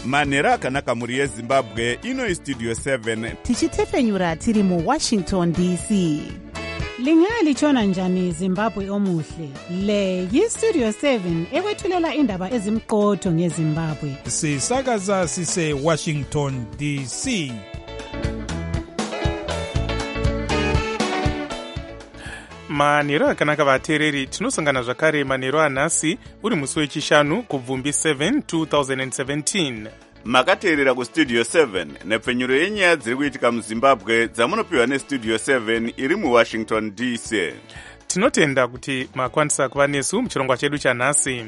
manhero akanaka mhuri yezimbabwe. Ino istudio 7 tichitefenyura tiri muwashington dc. Lingalitshona njani Zimbabwe omuhle? Le yistudio 7 ekwethulela indaba ezimqotho ngeZimbabwe. Sisakaza sise Washington DC. Manhero akanaka vateereri, tinosangana zvakare manhero anhasi uri musi wechishanu kubvumbi 7 2017. makateerera kustudio 7 nepfenyuro yenyaya dziri kuitika muzimbabwe dzamunopiwa nestudio 7 iri muwashington dc. Tinotenda kuti makwanisa kuva nesu muchirongwa chedu chanhasi.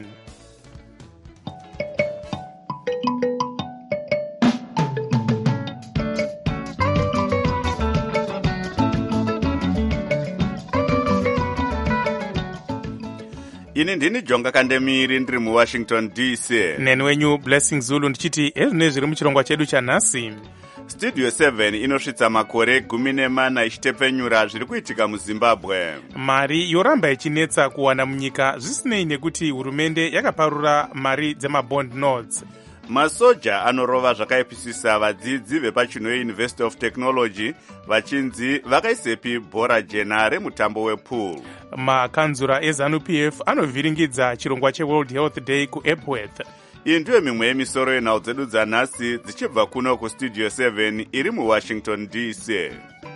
Ini ndini Jonga Kandemiri ndiri muwashington dc. Neni wenyu Blessing Zulu ndichiti ezvine zviri muchirongwa chedu chanhasi. Studio 7 inosvitsa makore 14 ichitepfenyura zviri kuitika muzimbabwe. Mari yoramba ichinetsa kuwana munyika zvisinei nekuti hurumende yakaparura mari dzemabond notes. Masoja anorova zvakaipisisa vadzidzi vepachino yeUniversity of Technology vachinzi vakaisepi bhora jena remutambo wepool. Makanzura eZANU-PF anovhiringidza chirongwa cheWorld Health Day kuEpworth. Iyi ndiyo mimwe yemisoro yenhau dzedu dzanhasi dzichibva kuno kustudio 7 iri muwashington dc.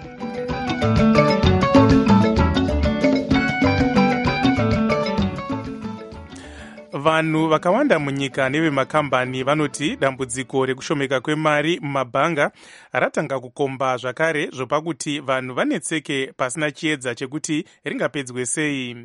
Vanhu vakawanda munyika nevemakambani vanoti dambudziko rekushomeka kwemari mumabhanga ratanga kukomba zvakare zvopakuti vanhu vanetseke pasina chiedza chekuti ringapedzwe sei.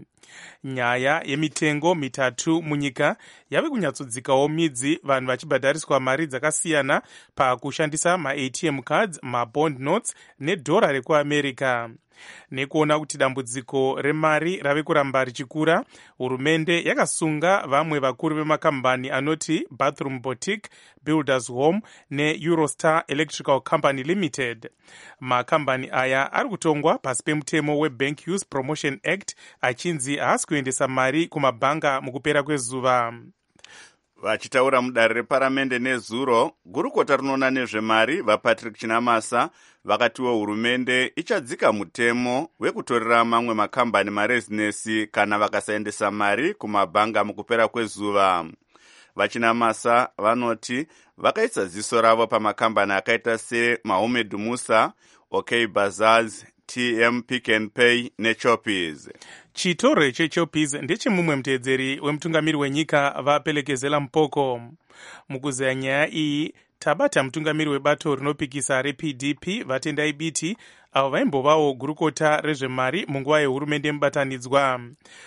Nyaya yemitengo mitatu munyika yave kunyatsodzikawo midzi, vanhu vachibhadhariswa mari dzakasiyana pakushandisa maATM cards, mabond notes nedhora rekuamerica. Nekuona kuti dambudziko remari rave kuramba richikura, hurumende yakasunga vamwe vakuru vemakambani anoti Bathroom Boutique, Builders Home neEurostar Electrical Company Limited. Makambani aya ari kutongwa pasi pemutemo weBank Use Promotion Act achinzi haasi kuendesa mari kumabhanga mukupera kwezuva. Vachitaura mudare reparamende nezuro, gurukota rinoona nezvemari vaPatrick Chinamasa vakatiwo hurumende ichadzika mutemo wekutorera mamwe makambani marezinesi kana vakasaendesa mari kumabhanga mukupera kwezuva. Vachinamasa vanoti vakaisa ziso ravo pamakambani akaita seMahomed Musa, OK Bazaars, TM Pick and Pay neChoppies. Chitoro cheChoppies ndechemumwe muteedzeri wemutungamiri wenyika vaPelekezela Mpoko. Mukuzeya nyaya iyi tabata mutungamiri webato rinopikisa rePDP Vatendai Biti, avo vaimbovawo gurukota rezvemari munguva yehurumende mubatanidzwa.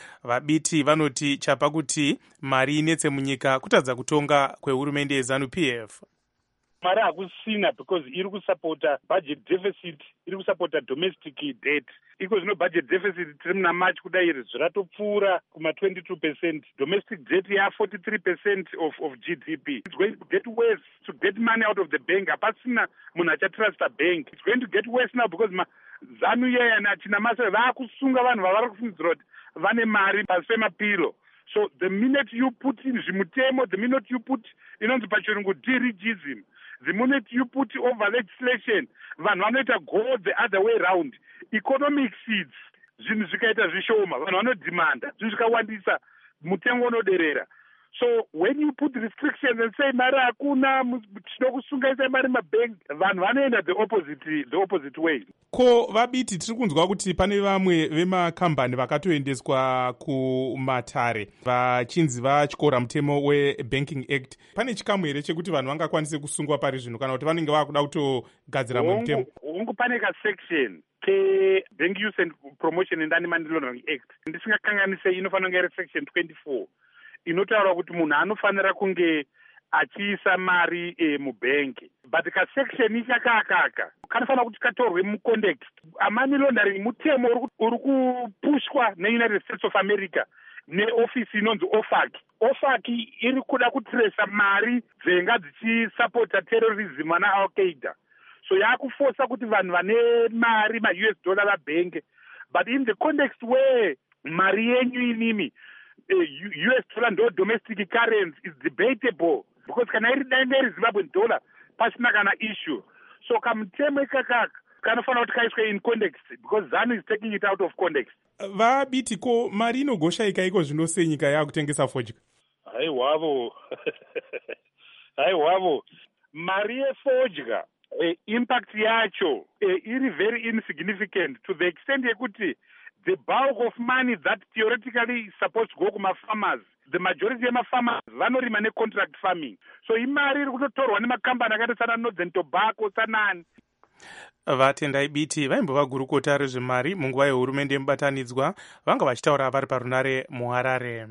VaBiti vanoti chapa kuti mari inetse munyika kutadza kutonga kwehurumende yeZANU-PF. Mari hakusina because iri kusapota budget deficit, iri kusapota domestic debt. Iko zvino budget deficit tiri muna March kudai iri zviratopfuura kuma 22%. Domestic debt ya 43% of GDP. It's going to get worse to get money out of the bank. Hapasina munhu achatrust a bank. It's going to get worse now because ZANU yaya naChinamasa vakusunga vanhu vavari kufungidzira kuti vane mari pasi pemapiro. So the minute you put in zvimutemo, the minute you put inonzi pachirungu dirigism, the minute you put over legislation, vanhu vanoita go the other way round. Economic seeds, zvinhu zvikaita zvishoma, vanhu vanodimanda, zvinhu zvikawandisa, mutengo unoderera. So when you put restrictions and say mari hakuna, tinokusungaisa mari mabank, vanhu vanoenda the opposite way. Ko VaBiti tiri kunzwa kuti pane vamwe vemakambani vakatoendeswa kumatare vachinzi vatyora mutemo weBanking Act. Pane chikamu here chekuti vanhu vangakwanise kusungwa pari zvino kana kuti vanenge vakuda kutogadzira mumwe mutemo? Hongu pane kasection keBank Use and Promotion and Anti-Money Laundering Act. Ndisingakanganise inofanira kunge iri section 24. Inotaura kuti munhu anofanira kunge achiisa mari mubhengi. But kasection ichakakaka kanofanira kuti katorwe mucontext. Money laundering mutemo uri kupushwa neUnited States of America neofisi inonzi OFAC. OFAC iri kuda kutresa mari dzenga dzichisapota terrorism na Al-Qaeda. So yakuforsa kuti vanhu vane mari ma-US dollar vabhenge. But in the context where mari yenyu inimi US dollar ndo domestic currency is debatable. because kana iri dai Zimbabwean dollar pasina kana issue. So kamutemo ikakaka kanofanira kuti kaiswe in context because ZANU is taking it out of context. Vabiti ko mari inogoshaika iko zvino senyika yakutengesa fodya. Haiwavo mari yefodya impact yacho iri very insignificant to the extent yekuti the bulk of money that theoretically is supposed to go kuma-farmers, the majority yema-farmers vanorima ne-contract farming. So imari iri kutotorwa nemakambani akaita sana Northern Tobacco sanani. Vatendai Biti vaimbova gurukota rezvemari munguva yehurumende yemubatanidzwa vanga vachitaura vari parunare muHarare.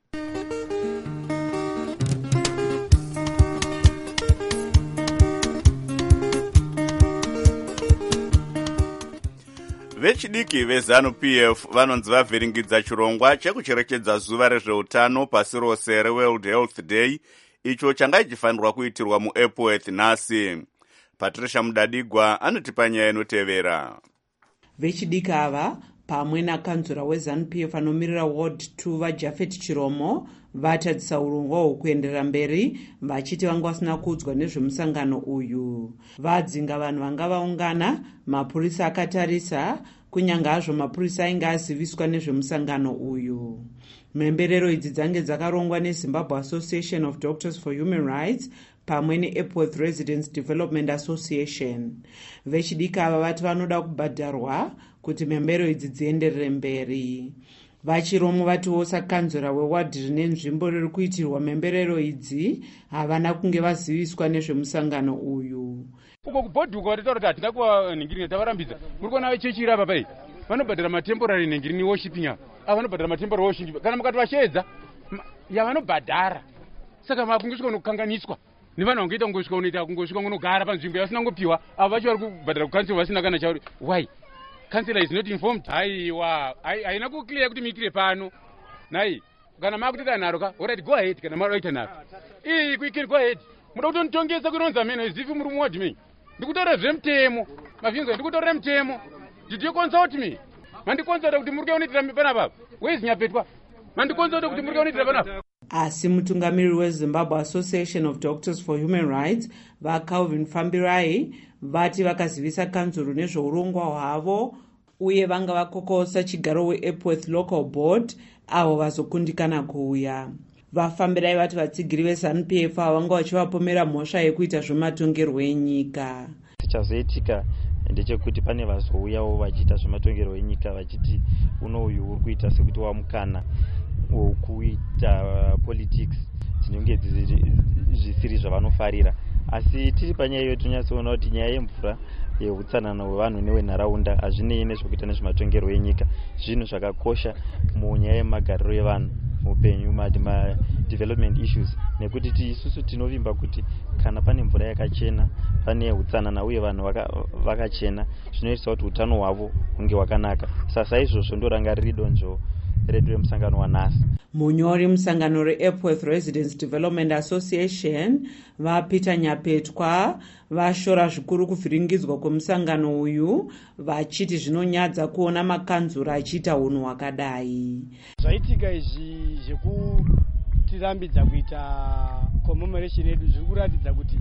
Vechidiki veZANU-PF vanonzi vavhiringidza chirongwa chekucherechedza zuva rezveutano pasi rose reWorld Health Day, icho changa chifanirwa kuitirwa muEpworth nhasi. Patricia Mudadigwa anotipa nyaya inotevera. Vechidiki ava pamwe nakanzura weZANU-PF anomirira Ward 2 vaJafet Chiromo vatadzisa urongwa hwekuenderera mberi vachiti vanga vasina kuudzwa nezvemusangano uyu. Vadzinga vanhu vanga vaungana, mapurisa akatarisa, kunyange hazvo mapurisa ainge aziviswa nezvemusangano uyu. Mhemberero idzi dzange dzakarongwa neZimbabwe Association of Doctors for Human Rights pamwe neEpworth Residents Development Association. Vechidiki ava vati vanoda kubhadharwa kuti mhembero idzi dzienderere mberi. Vachiromo vatiwo sakanzura wewadhi rine nzvimbo riri kuitirwa mhemberero idzi havana kunge vaziviswa nezvemusangano uyu. Uko kubhodhuka wataura kuti hatingakuva nhingirini tavarambidza. Muri kuona vechechi iri apa pai vanobhadhara matemporary nhingirini worshiping ava. Ava vanobhadhara matemporary worshiping. Kana mukati vashedza yavanobhadhara. Saka makungosvika unokanganiswa. Nevanhu vangoita kungosvika unoita kungosvika unogara panzvimbo yasina ngopiwa. Ava vacho vari kubhadhara kukansela vasina kana chauri. Why? Councillor is not informed. Aiwa, haina kuclear kuti muitire pano. Nai, kana makutoita naro ka, alright, go ahead kana maroita naro. Quickly go ahead. Muda kutondongeza kuronza meno izifi muri muwadi mei. Ndikutaura zvemutemo. Mavinzo ndikutaura mutemo. Did you consult me? Mandikonsult kuti muri kuonetera pana baba. Where is Nyapetwa? Mandikonsult kuti muri kuonetera pana. Asi mutungamiriri weZimbabwe Association of Doctors for Human Rights vaCalvin Fambirai vati vakazivisa kanzuru nezveurongwa hwavo uye vanga vakokosa chigaro weEpworth Local Board avo vazokundikana kuuya. Vafambirai vati vatsigiri veZANU-PF vanga vachivapomera mhosva yekuita zvematongerwo enyika. Chichazoitika ndechekuti pane vazouyawo vachiita zvematongerwo enyika vachiti unoyu uri kuita sekuti wamukana wokuita politics dzinenge zvisiri zvavanofarira. Asi tiri panyaya iyo tinyatsoona kuti nyaya yemvura yeutsanana hwevanhu newenharaunda hazvinei nezvekuita nezvematongerwo enyika. Zvinhu zvakakosha munyaya yemagariro evanhu mupenyu, development issues, nekuti isusu tinovimba kuti kana pane mvura yakachena, pane utsanana uye vanhu vakachena, zvinoita kuti utano hwavo hunge hwakanaka. Sasa izvozvo ndoranga donzvo redu remusangano wanhasi. Munyori musangano reEpworth Residents Development Association vaPeter Nyapetwa vashora zvikuru kuvhiringidzwa kwemusangano uyu vachiti zvinonyadza kuona makanzura achiita unhu hwakadai. Zvaitika izvi zvekutirambidza kuita commemoration yedu zviri kuratidza kuti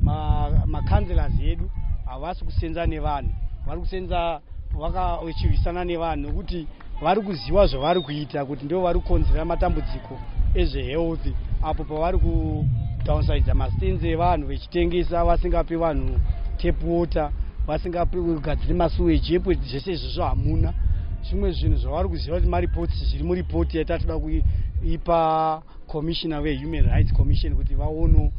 makanzlers edu havasi kusenza nevanhu, vari kusenza vachirwisana nevanhu nokuti vari kuziva zvavari kuita kuti ndio vari kukonzera matambudziko ezvehealth apo pavari kudownsize mastenzi evanhu vechitengesa vasingapi vanhu tap water, vasingapi kugadzira masuweji epo zvese izvozvo hamuna. Zvimwe zvinhu zvavari kuziva kuti maripoti zviri muripoti yatatoda kuipa commissioner wehuman rights commission kuti vaono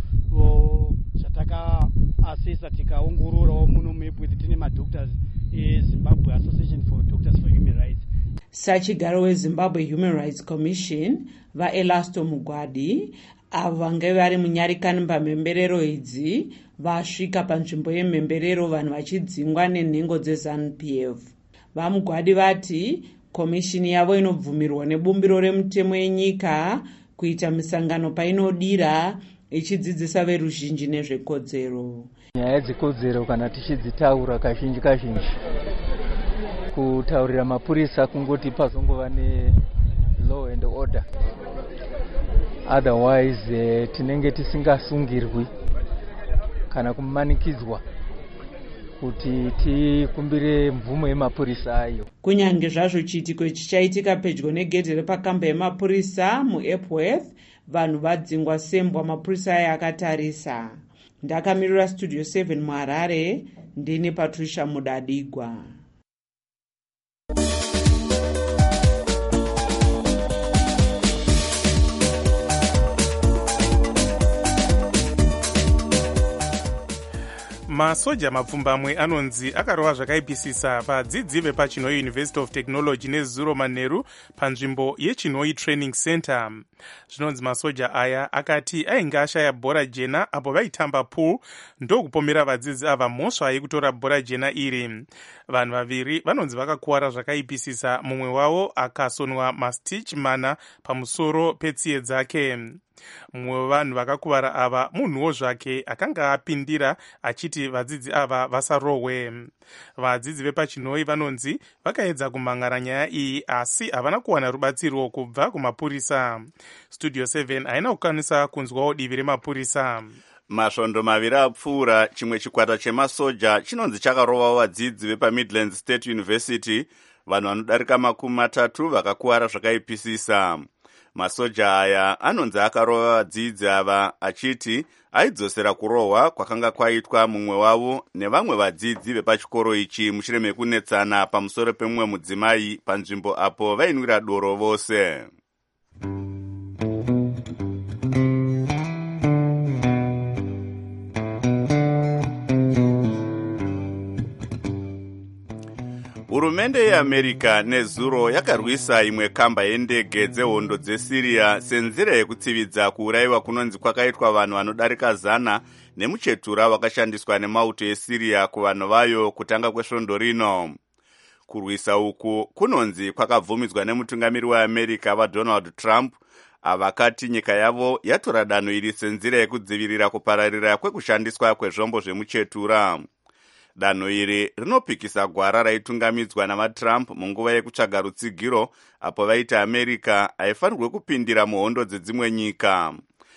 zvatakaasesa tikaongororawo muno muEpworth tine madoctors eZimbabwe Association for Doctors for Human Rights. Sachigaro weZimbabwe Human Rights Commission vaElasto Mugwadi avo vange vari munyarikani pamhemberero idzi vasvika panzvimbo yemhemberero vanhu vachidzingwa nenhengo dzeZANU-PF. VaMugwadi vati komishini yavo inobvumirwa nebumbiro remutemo yenyika kuita misangano painodira ichidzidzisa veruzhinji nezvekodzero. Nyaya dzekodzero kana tichidzitaura kazhinji kutaurira mapurisa kungoti pazongova ne law and order. otherwise tinenge tisingasungirwi kana kumanikidzwa kuti tikumbire mvumo yemapurisa ayo. Kunyange zvazvo chiitiko chichaitika pedyo negedhe repakamba yemapurisa muEpworth, vanhu vadzingwa sembwa mapurisa aya akatarisa. Ndakamirira Studio 7 muHarare, ndini Patricia Mudadigwa. masoja mapfumbamwe anonzi akarova zvakaipisisa vadzidzi vepachinoi University of Technology nezuro manheru panzvimbo yechinoi Training Center. Zvinonzi masoja aya akati ainge ashaya bhora jena apo vaitamba pool ndokupomera vadzidzi ava mhosva yekutora bhora jena iri. Vanhu vaviri vanonzi vakakuwara zvakaipisisa, mumwe wavo akasonwa mastitch mana pamusoro petsiye dzake. Mumwe wevanhu vakakuvara ava munhuwo zvake akanga apindira achiti vadzidzi ava vasarohwe. Vadzidzi vepachinoi vanonzi vakaedza kumhangara nyaya iyi asi havana kuwana rubatsiro kubva kumapurisa. Studio 7 haina kukwanisa kunzwawo divi remapurisa. Masvondo maviri apfuura, chimwe chikwata chemasoja chinonzi chakarovawo vadzidzi vepaMidlands State University, vanhu vanodarika 30 vakakuwara zvakaipisisa. Masoja aya anonzi akarova vadzidzi ava achiti aidzosera kurohwa kwakanga kwaitwa mumwe wavo nevamwe vadzidzi vepachikoro ichi mushure mekunetsana pamusoro pemumwe mudzimai panzvimbo apo vainwira doro vose. Hurumende yeAmerica nezuro yakarwisa imwe kamba yendege dzehondo dzeSyria senzira yekutsividza kuurayiwa kunonzi kwakaitwa vanhu vanodarika 100 nemuchetura wakashandiswa nemauto eSyria kuvanhu vayo kutanga kwesvondo rino. Kurwisa uku kunonzi kwakabvumidzwa nemutungamiri weAmerica vaDonald Trump, avakati nyika yavo yatora danho iri senzira yekudzivirira kupararira kwekushandiswa kwezvombo zvemuchetura. Danho iri rinopikisa gwara raitungamidzwa navaTrump munguva yekutsvaga rutsigiro apo vaiti America haifanirwe kupindira muhondo dzedzimwe nyika.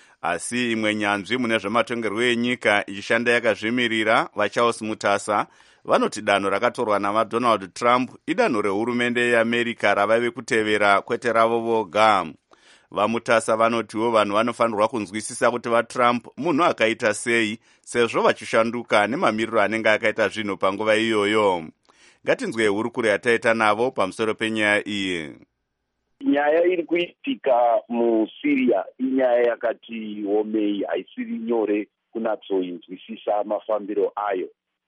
Asi imwe nyanzvi mune zvematongerwo enyika ichishanda yakazvimirira, vaCharles Mutasa, vanoti danho rakatorwa navaDonald Trump idanho rehurumende yeAmerica ravaive kutevera kwete ravo voga. Vamutasa vanotiwo vanhu vanofanirwa kunzwisisa kuti vaTrump munhu akaita sei, sezvo vachishanduka nemamiriro anenge akaita zvinhu panguva iyoyo. Ngatinzwe hurukuro yataita navo pamusoro penyaya iyi. Nyaya iri kuitika muSyria inyaya yakati omei, haisiri nyore kunatsoinzwisisa mafambiro ayo.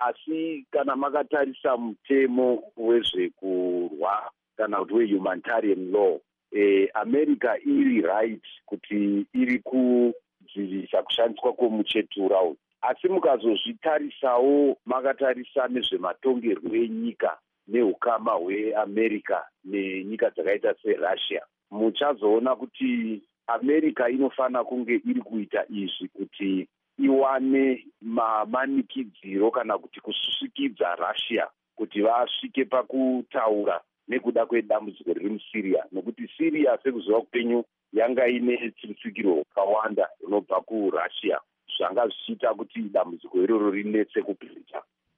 Asi kana makatarisa mutemo wezvekurwa kana kuti wehumanitarian law, America iri right kuti iri kudzivisa kushandiswa kwomuchetura uyu. Asi mukazozvitarisawo makatarisa nezvematongerwo enyika neukama hweAmerica nenyika dzakaita seRussia, muchazoona kuti America inofana kunge iri kuita izvi kuti iwane mamanikidziro kana kuti kusvisikidza Russia kuti vasvike pakutaura nekuda kwedambudziko riri muSyria, nokuti Syria sekuziva kupenyu yanga ine tsikiro rakawanda rinobva kuRussia, zvanga zvichiita kuti dambudziko iroro rinetse kupedza.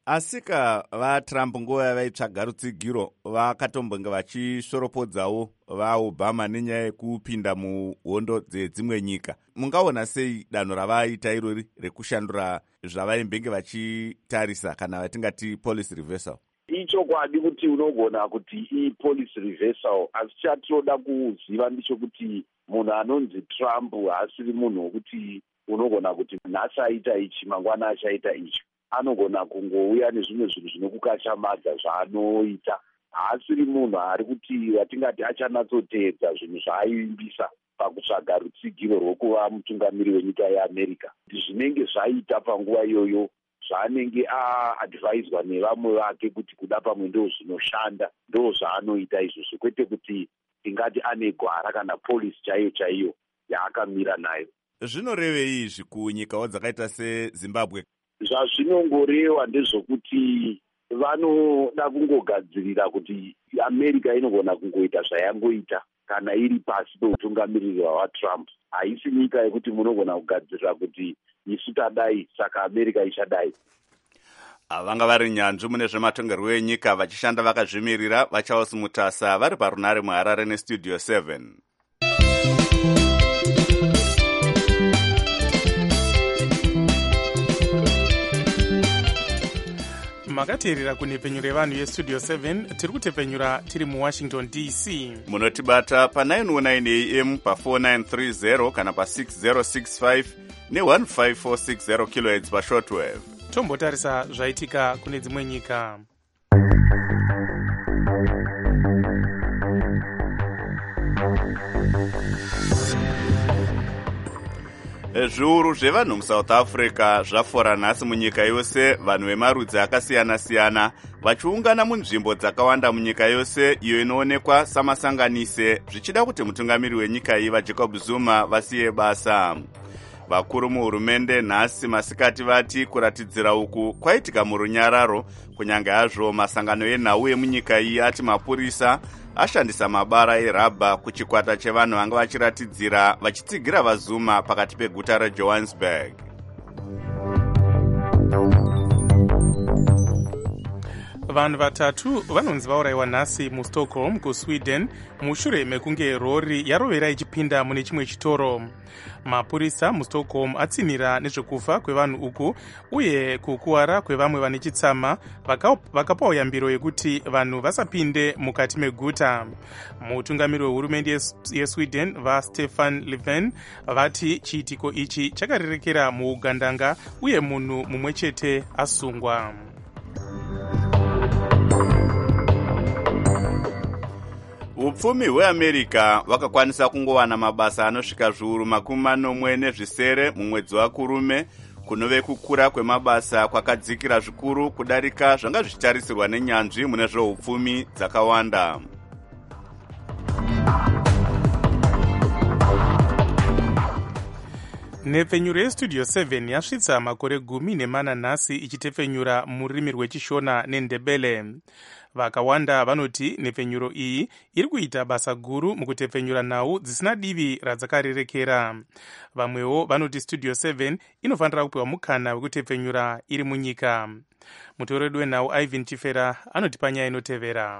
Asika vaTrump nguva yavaitsvaga rutsigiro vakatombonge vachishoropodzawo vaObama nenyaya yekupinda muhondo dzedzimwe nyika. Mungaona sei danho ravaita irori rekushandura zvavaimbenge vachitarisa kana vatingati policy reversal? Ichokwadi kuti unogona kuti ipolicy reversal, asi chatinoda kuziva ndichokuti munhu anonzi Trump haasiri munhu wekuti unogona kuti nhasi aita ichi mangwana achaita icho. Anogona kungouya nezvimwe zvinhu zvinokukachamadza zvaanoita. Haasiri munhu ari kuti watingati achanatsoteedza zvinhu zvaaimbisa pakutsvaga rutsigiro rwokuva mutungamiri wenyika yeAmerica. Zvinenge zvaita panguva iyoyo zvaanenge aadvaiswa nevamwe vake kuti kuda pamwe ndo zvinoshanda, ndo zvaanoita izvozvo, kwete kuti tingati ane gwara kana polisi chaiyo yaakamira nayo. Zvinorevei izvi kunyikawo dzakaita seZimbabwe? Zvazvinongoreva ndezvokuti vanoda kungogadzirira kuti America inogona kungoita zvayangoita, kana iri pasi peutungamiriri hwaTrump. Haisi nyika yekuti munogona kugadzirira kuti isu tadai saka America ichadai. Vanga vari nyanzvi mune zvematongerwo enyika vachishanda vakazvimirira vaCharles Mutasa vari parunare muHarare neStudio 7. makateerera kunhepfenyuro yevanhu yestudio 7 tiri kutepenyura tiri muwashington dc. Munotibata pa919 am pa4930 kana pa6065 ne15460 kHz pashortwave. Tombotarisa zvaitika kune dzimwe nyika. Zviuru zvevanhu muSouth Africa zvafora nhasi munyika yose, vanhu vemarudzi akasiyana-siyana vachiungana munzvimbo dzakawanda munyika yose iyo inoonekwa samasanganise, zvichida kuti mutungamiri wenyika iyi vaJacob Zuma vasiye basa. Vakuru muhurumende nhasi masikati vati kuratidzira uku kwaitika murunyararo, kunyange hazvo masangano enhau emunyika iyi ati mapurisa ashandisa mabara erabha kuchikwata chevanhu vanga vachiratidzira vachitsigira vaZuma pakati peguta reJohannesburg. Vanhu vatatu vanonzi vaurayiwa nhasi muStockholm kuSweden mushure mekunge rori yarovera ichipinda mune chimwe chitoro. Mapurisa muStockholm atsinira nezvekufa kwevanhu uku uye kukuwara kwevamwe vane chitsama, vakapawo yambiro yekuti vanhu vasapinde mukati meguta. Mutungamiri wehurumende yeSweden vaStefan Löfven vati chiitiko ichi chakarerekera muugandanga uye munhu mumwe chete asungwa. Upfumi hweAmerica vakakwanisa kungowana mabasa anosvika zviuru 40 mumwedzi waKurume, kunove kukura kwemabasa kwakadzikira zvikuru kudarika zvanga zvichitarisirwa nenyanzvi mune zveupfumi dzakawanda. Nhepfenyuro yeStudio 7 yasvitsa makore 14 nhasi ichitepfenyura mururimi rwechishona neNdebele. Vakawanda vanoti nhepfenyuro iyi iri kuita basa guru mukutepfenyura nhau dzisina divi radzakarerekera. Vamwewo vanoti Studio 7 inofanira kupiwa mukana wekutepfenyura iri munyika. Mutoredu wenhau Ivan Chifera anoti panyaya inotevera.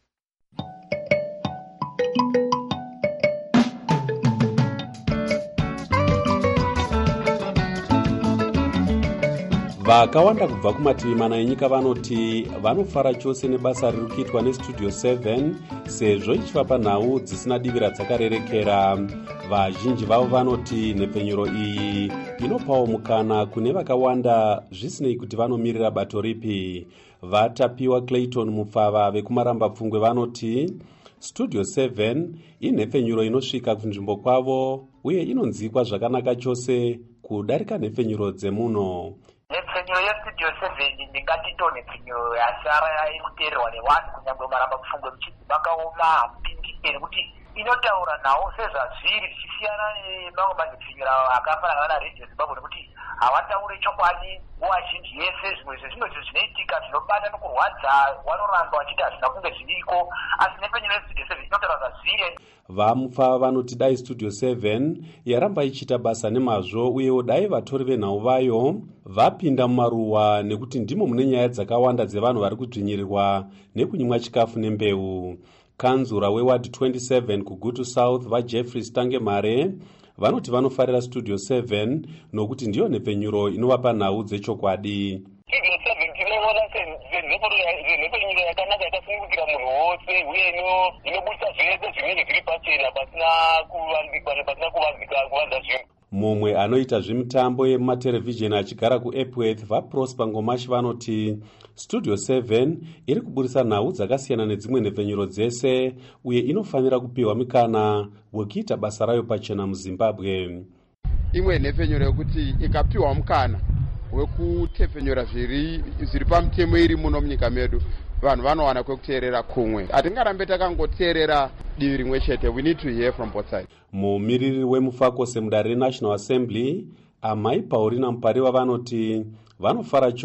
Vakawanda kubva kumativi mana enyika vanoti vanofara chose nebasa riri kuitwa neStudio 7 sezvo ichivapa nhau dzisina divi radzakarerekera. Vazhinji vavo vanoti nhepfenyuro iyi inopawo mukana kune vakawanda zvisinei kuti vanomirira bato ripi. Vatapiwa Clayton Mupfava vekumaramba pfungwe vanoti Studio 7 inhepfenyuro inosvika kunzvimbo kwavo uye inonzikwa zvakanaka chose kudarika nhepfenyuro dzemuno. Nhepfenyuro yeStudio 7 ndingati ndo nhepfenyuro yasara ikuteererwa nevanhu kunyange maramba pfungwe muchidzi makaoma hamupindike nekuti inotaura nhau sezvazviri zvichisiyana nemamwe manhepfenyuro akafanana naRadio Zimbabwe nekuti havataure chokwadi nguva zhinji yese. Zvimwe zvezvinhu zvinoitika zvinobata nokurwadza vanoramba vachiti hazvina kunge zviriko, asi nhepfenyuro yeStudio 7 inotaura zvazviri. Vamupfava vanoti dai Studio 7 yaramba ichita basa nemazvo uyewo dai vatori venhau vayo vapinda mumaruwa, nekuti ndimo mune nyaya dzakawanda dzevanhu vari kudzvinyirirwa nekunyimwa chikafu nembeu. Kanzura weward 27 kuGutu South vaJeffrey Stangemare vanoti vanofarira Studio 7 nokuti ndiyo nhepfenyuro inovapa nhau dzechokwadi. Studio 7 tinoona senhepfenyuro yakanaka yakasungukira munhu wose uye inobudisa zvese zvinenge zviri pachena pasina kuvanza zvinhu. Mumwe anoita zvemitambo yemumaterevhizheni achigara kuEpworth vaProsper Ngomashi vanoti Studio 7 iri kuburisa nhau dzakasiyana nedzimwe nhepfenyuro dzese uye inofanira kupiwa mikana wekuita basa rayo pachena muZimbabwe. Imwe nhepfenyuro yekuti ikapiwa mukana wekutepfenyura zviri pamutemo iri muno munyika medu, vanhu vanowana kwekuteerera kumwe. Hatingarambe takangoteerera divi rimwe chete. We need to hear from both sides. Mumiriri wemufako semudare reNational Assembly Amai Paulina Mupariwa vanoti vanofara chose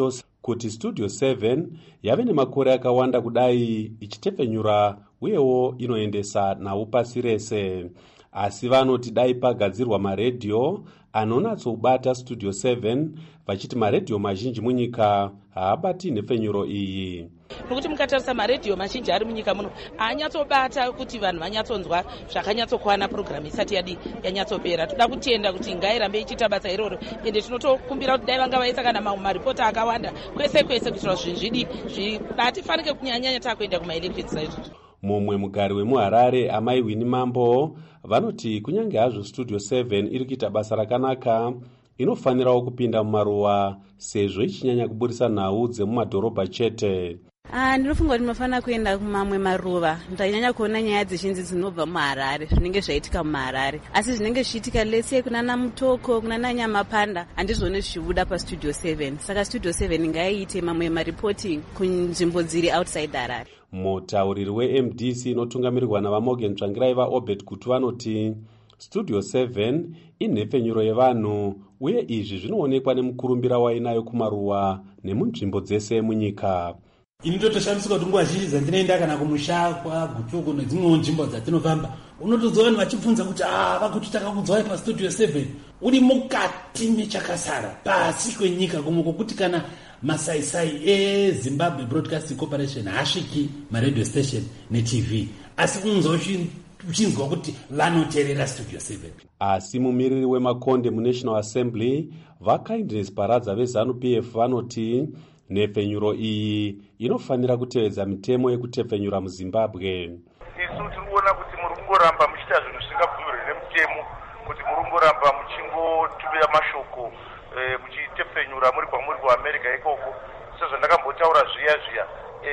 kuti studio 7 yave nemakore akawanda kudai ichitepfenyura uyewo inoendesa nawo pasi rese. Asi vanoti dai pagadzirwa maredhiyo anonatsobata studio 7 vachiti maredhiyo mazhinji munyika haabati nhepfenyuro iyi. Nokuti mukatarisa maredhiyo mazhinji ari munyika muno haanyatsobata kuti vanhu vanyatsonzwa zvakanyatsokwana programu isati yanyatsopera. Toda kutenda kuti ngairambe ichiita basa iroro, ende tinotokumbira kuti dai vanga vaisa kana maripota akawanda kwese kwese kuitira zvinhu zvidi zvatifanike kunyanya takuenda kumaelections izvozvo. Mumwe mugari wemuHarare Amai Winnie Mambo vanoti kunyange hazvo studio 7 iri kuita basa rakanaka, inofanirawo kupinda mumaruwa sezvo ichinyanya kuburisa nhau dzemumadhorobha chete. Ndinofunga kuti mafana kuenda kumamwe maruva. Ndanyanya kuona nyaya dzizhinji dzinobva muHarare, zvinenge zvaitika muHarare. Asi zvinenge zvichiitika lese kunana Mutoko, kunana Nyamapanda, handizvone zvichibuda pastudio 7. Saka studio 7 ngaiite mamwe mareporting kunzvimbo dziri outside Harare. Mutauriri weMDC inotungamirirwa navaMorgan Tsvangirai vaObed Kutu vanoti studio 7 inhepfenyuro yevanhu uye izvi zvinoonekwa nemukurumbira wainayo kumaruwa nemunzvimbo dzese munyika. Ini totoshamisuka kuti nguva zhinji dzandinoenda kana kumusha kwaGutuku nedzimwewo nzvimbo dzatinofamba, unotodzoa vanhu vachibvunza kuti vakuti takakudzwai pastudio 7 uri mukati mechakasara pasi kwenyika kumwe kwokuti kana masaisai eZimbabwe Broadcasting Corporation haasviki maredio station neTV, asi unzwa uchinzwa kuti vanoteerera studio 7. Asi mumiriri wemakonde muNational Assembly vaKindness Paradza veZANU-PF vanoti nhepfenyuro iyi inofanira kutevedza mitemo yekutepfenyura muZimbabwe. Isu tirikuona kuti muri kungoramba muchiita zvinhu zvisingabvumirwe nemutemo, kuti muri kungoramba muchingotumira mashoko muchitepfenyura muri kwamuri kuAmerica ikoko. Sezvandakambotaura zviya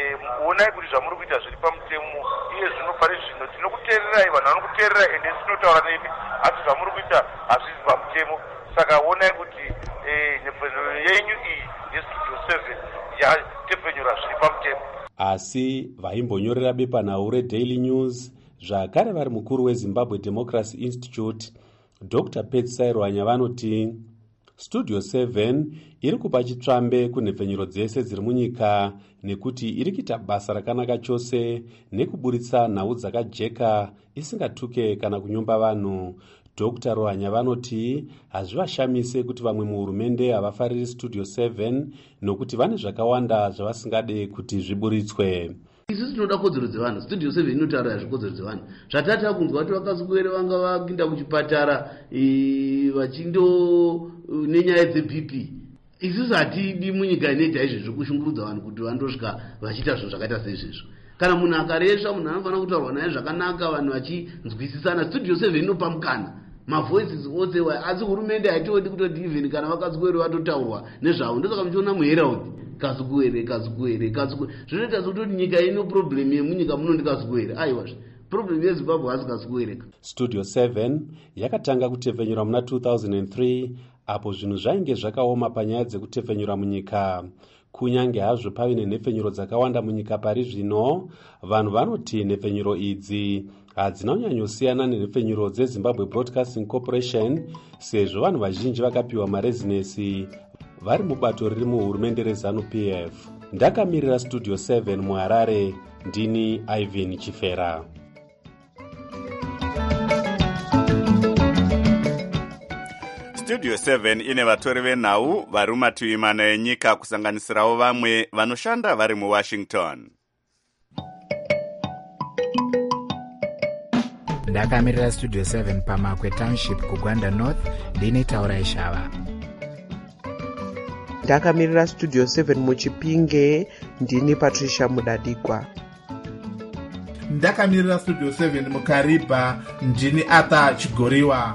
onai kuti zvamuri kuita zviri pamutemo, iye zvinofari zvino tinokuteererai, vanhu vanokuteerera ende tinotaura nemi, asi zvamuri kuita hazvisi pamutemo. Saka onai kuti nhepfenyuro yenyu iyi yestudio 7 yatepfenyura zviri pamutemo. Asi vaimbonyorera bepanhau reDaily News zvakare vari mukuru weZimbabwe Democracy Institute Dr. Pet Sairwanya vanoti studio 7 iri kupa chitsvambe kunhepfenyuro dzese dziri munyika nekuti iri kuita basa rakanaka chose nekuburitsa nhau dzakajeka isingatuke kana kunyomba vanhu. Dr. Rohanya vanoti hazvivashamise kuti vamwe muhurumende havafariri studio 7 nokuti vane zvakawanda zvavasingade kuti zviburitswe. Isusu tinoda kodzero dzevanhu. Studio 7 inotaura zvikodzero dzevanhu. Zvatata kunzwa kuti vakaswere vanga vakuinda kuchipatara vachindo nenyaya dzeBP. Isusu hatidi munyika inoita izvezvo kushungurudza vanhu kuti vandosvika vachiita zvinhu zvakaita seizvezvo. Kana munhu akaresha, munhu anofanira kutaurwa naye zvakanaka, vanhu vachinzwisisana. Studio 7 inopa mukana mavoices ose wa, asi hurumende haitiodi kutoti even kana vakaswere vatotaurwa nezvavo. Ndosaka muchiona muHerald kazugwere zvinoita sekuti nyika ino problem yemunyika muno ndikazugwere. Aiwa, problem yeZimbabwe hasi kazugwere. Studio 7 yakatanga kutepfenyura muna 2003 apo zvinhu zvainge zvakaoma panyaya dzekutepfenyura munyika. Kunyange hazvo pave nenhepfenyuro dzakawanda munyika pari zvino, vanhu vanoti nhepfenyuro idzi hadzina kunyanyosiyana nenhepfenyuro dzeZimbabwe Broadcasting Corporation sezvo vanhu vazhinji vakapiwa marezinesi vari mubato riri muhurumende reZANU-PF. Ndakamirira studio 7 muHarare, ndini Ivan Chifera. Studio 7 ine vatori venhau vari mumativi mana enyika kusanganisirawo vamwe vanoshanda vari muWashington. Ndakamirira studio 7 paMakwe Township kuGwanda North, ndini Taura Ishava. Ndakamirira studio 7 muChipinge, ndini Patricia Mudadikwa. Ndakamirira studio 7 muKariba, ndini Arthur Chigoriwa.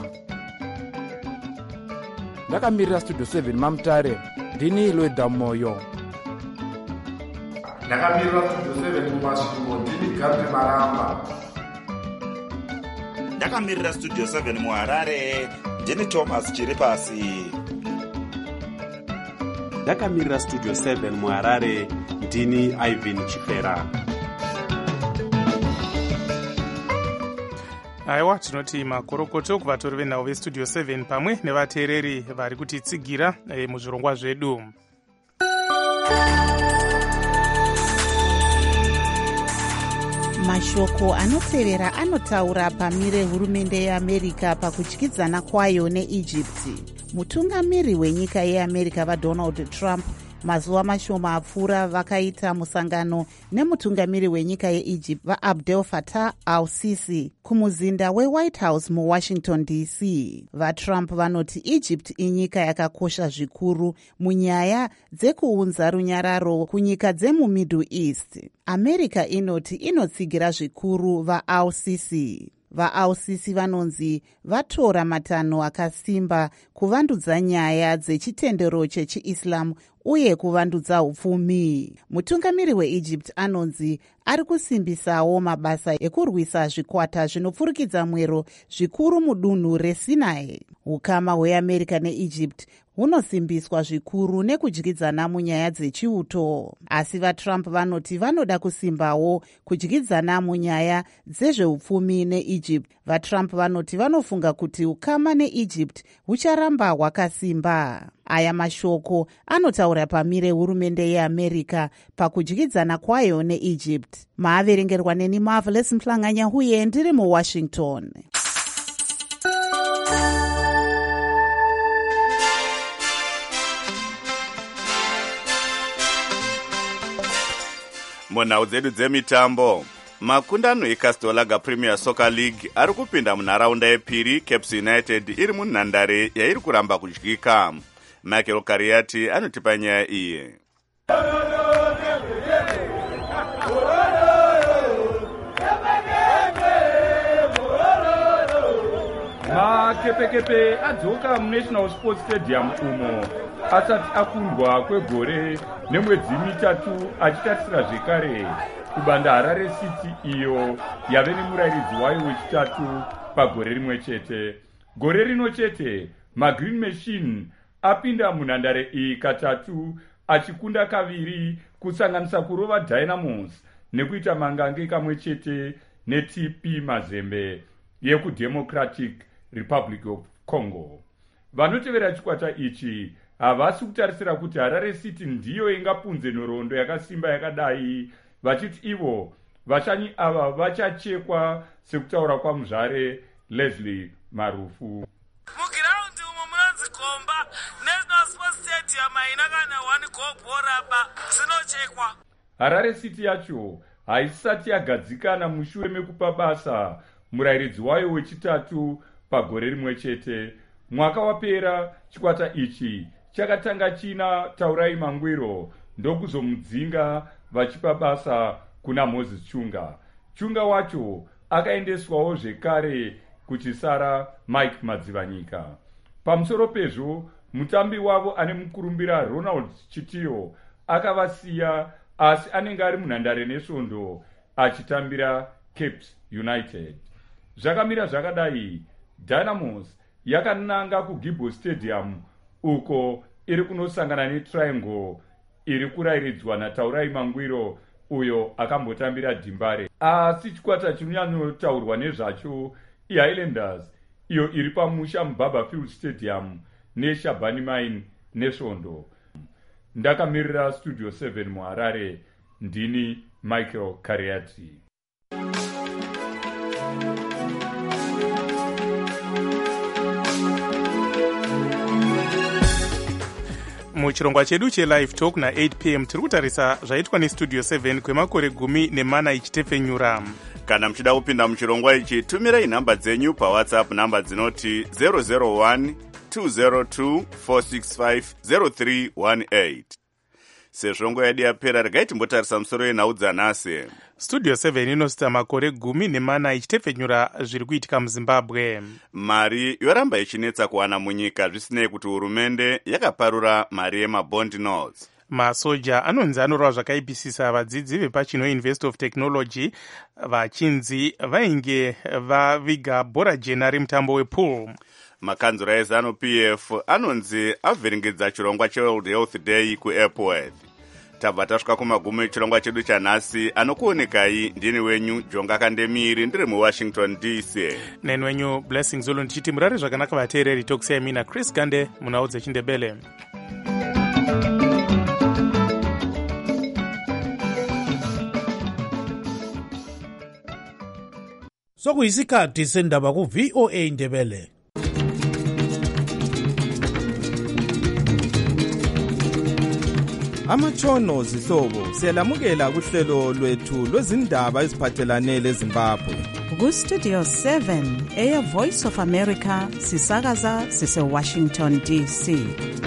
Ndakamirira studio 7 maMutare, ndini Lweda Moyo. Ndakamirira studio 7 muMasvingo, ndini Gambi Maramba. Ndakamirira studio 7 muHarare, ndini Thomas Chiripasi. Ndakamirira studio 7 muHarare, ndini Ivan Chifera. Aiwa, tinoti makorokoto kuvatori venhau vestudio 7 pamwe nevateereri vari kutitsigira muzvirongwa zvedu. Mashoko anotevera anotaura pamire hurumende yeAmerica pakudyidzana kwayo neEgypt. Mutungamiri wenyika yeAmerica vaDonald Trump mazuva mashoma apfuura vakaita musangano nemutungamiri wenyika yeEgypt vaAbdel Fattah al-Sisi kumuzinda weWhite House muWashington DC. VaTrump vanoti Egypt inyika yakakosha zvikuru munyaya dzekuunza runyararo kunyika dzemuMiddle East. America inoti inotsigira zvikuru vaal-Sisi. VaAl-Sisi vanonzi vatora matanho akasimba kuvandudza nyaya dzechitendero chechiIslam uye kuvandudza upfumi. Mutungamiri weEgypt anonzi ari kusimbisawo mabasa ekurwisa zvikwata zvinopfurikidza mwero zvikuru mudunhu reSinai. Ukama hweAmerica neEgypt hunosimbiswa zvikuru nekudyidzana munyaya dzechiuto. Asi vaTrump vanoti vanoda kusimbawo kudyidzana munyaya dzezveupfumi neEgypt. VaTrump vanoti vanofunga kuti ukama neEgypt hucharamba hwakasimba. Aya mashoko anotaura pamire hurumende yeAmerica pakudyidzana kwayo neEgypt. Maaverengerwa neni Marvelous Mhlanganya huye ndiri muWashington. Munhau dzedu dzemitambo, makundano eCastlegar Premier Soccer League ari kupinda munharaunda yepiri, Caps United iri munhandare yairi kuramba kudyika. Michael Kariati anotipa nyaya iyi. Makepekepe adzoka muNational Sports Stadium umo asati akundwa kwegore nemwedzi mitatu achitarisira zvekare kubanda Harare City iyo yave nemurairidzi wayo wechitatu pagore rimwe chete. Gore rino chete maGreen Machine apinda munhandare iyi katatu achikunda kaviri kusanganisa kurova Dynamos nekuita mangange kamwe chete neTP Mazembe yekuDemocratic Republic of Congo. Vanotevera chikwata ichi havasi kutarisira kuti Harare City ndiyo ingapunze nhoroondo yakasimba yakadai, vachiti ivo vashanyi ava vachachekwa, sekutaura kwamuzvare Leslie Marufu. Mugiraundi umo munonzi Gomba National Sports Stadium haina kana 1 goal ball zinochekwa. Harare City yacho haisati yagadzikana mushure mekupa basa murairidzi wayo wechitatu pagore rimwe chete. Mwaka wapera chikwata ichi chakatanga china Taurai Mangwiro ndokuzomudzinga vachipa basa kuna Moses Chunga. Chunga wacho akaendeswawo zvekare kuchisara Mike Madzivanyika. Pamusoro pezvo mutambi wavo ane mukurumbira Ronald Chitiyo akavasiya, asi anenge ari munhandare nesvondo achitambira Caps United. Zvakamira zvakadai, Dynamos yakananga kuGibo Stadium uko iri kunosangana neTriangle iri kurairidzwa naTaurai Mangwiro uyo akambotambira Dimbare. Asi chikwata chinonyanyotaurwa nezvacho iHighlanders iyo iri pamusha muBaba Field Stadium neShabani Mine nesvondo. Ndakamirira Studio 7 muHarare, ndini Michael Kariati. Muchirongwa chedu chelive talk na8 pm tiri kutarisa zvaitwa nestudio 7 kwemakore 14 ichitefenyura. Kana muchida kupinda muchirongwa ichi, tumirai nhamba dzenyu paWhatsApp, nhamba dzinoti 001 202 465 0318. Sezvongo yadi yapera, regai timbotarisa musoro yenhau dzanhasi. Studio 7 inosita makore 14 ichitefenyura zviri kuitika muZimbabwe. Mari yoramba ichinetsa kuwana munyika zvisinei kuti hurumende yakaparura mari yemabond notes. Masoja anonzi anorova zvakaipisisa vadzidzi vepachino University of Technology vachinzi vainge vaviga bhora jena remutambo wepool. Makanzura eZANU-PF anonzi avhiringidza chirongwa cheWorld Health Day kuEpworth. Tabva tasvika kumagumo echirongwa chedu chanhasi. Anokuonekai ndini wenyu Jonga Kandemiri, ndiri muWashington DC. Neni wenyu Blessing Zulu ndichiti murare zvakanaka vateereri. Tokusiyai mina Chris Gande munhau dzeChindebele. sokuyisikhathi sendaba ku-VOA Indebele. Amatshono zihlobo siyalamukela kuhlelo lwethu lwezindaba eziphathelane leZimbabwe. Ku-Studio 7 Air Voice of America sisakaza sise-Washington DC.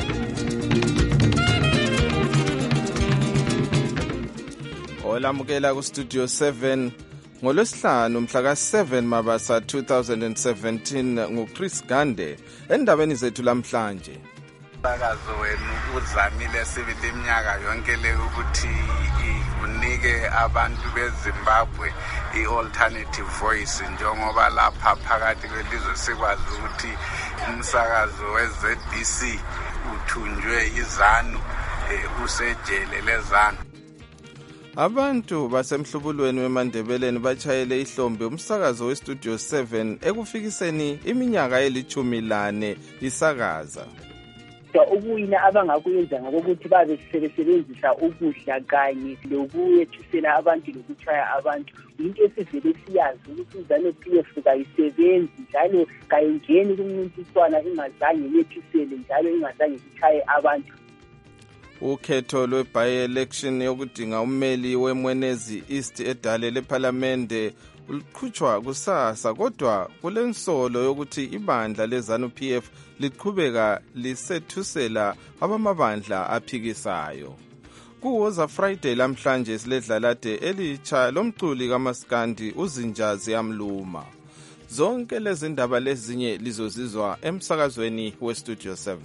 Olamukela ku-Studio 7 ngolwesihlanu mhla ka-7 Mabasa 2017 nguChris Gande endabeni zethu lamhlanje. Umsakazo wenu uzamile sibili iminyaka yonke le ukuthi unike abantu beZimbabwe i-alternative voice njengoba lapha phakathi kwelizwe sikwazi ukuthi umsakazo we-ZBC uthunjwe izanu usejele lezanu. Abantu basemhlubulweni weMandebeleni bachayele ihlombe umsakazo weStudio 7 ekufikiseni iminyaka eli-14 isakaza. Ukuyina abangakwenza ngokuthi babe sebesebenzisa ukudla kanye lokuyethisela abantu lokuchaya abantu into esivele siyazi ukuthi izanu PF kayisebenzi njalo kayingeni kumncintiswana ingazange yethisele njalo ingazange kuchaye abantu. Ukhetho lwe-by-election yokudinga ummeli weMwenezi East edale lePhalamende uliqhutshwa kusasa, kodwa kulensolo yokuthi ibandla leZANU-PF liqhubeka lisethusela abamabandla aphikisayo. Kuwoza Friday lamhlanje siledlalade elitsha lomculi kaMaskandi uZinjazi Yamluma. Zonke lezi ndaba lezinye lizozizwa emsakazweni weStudio 7.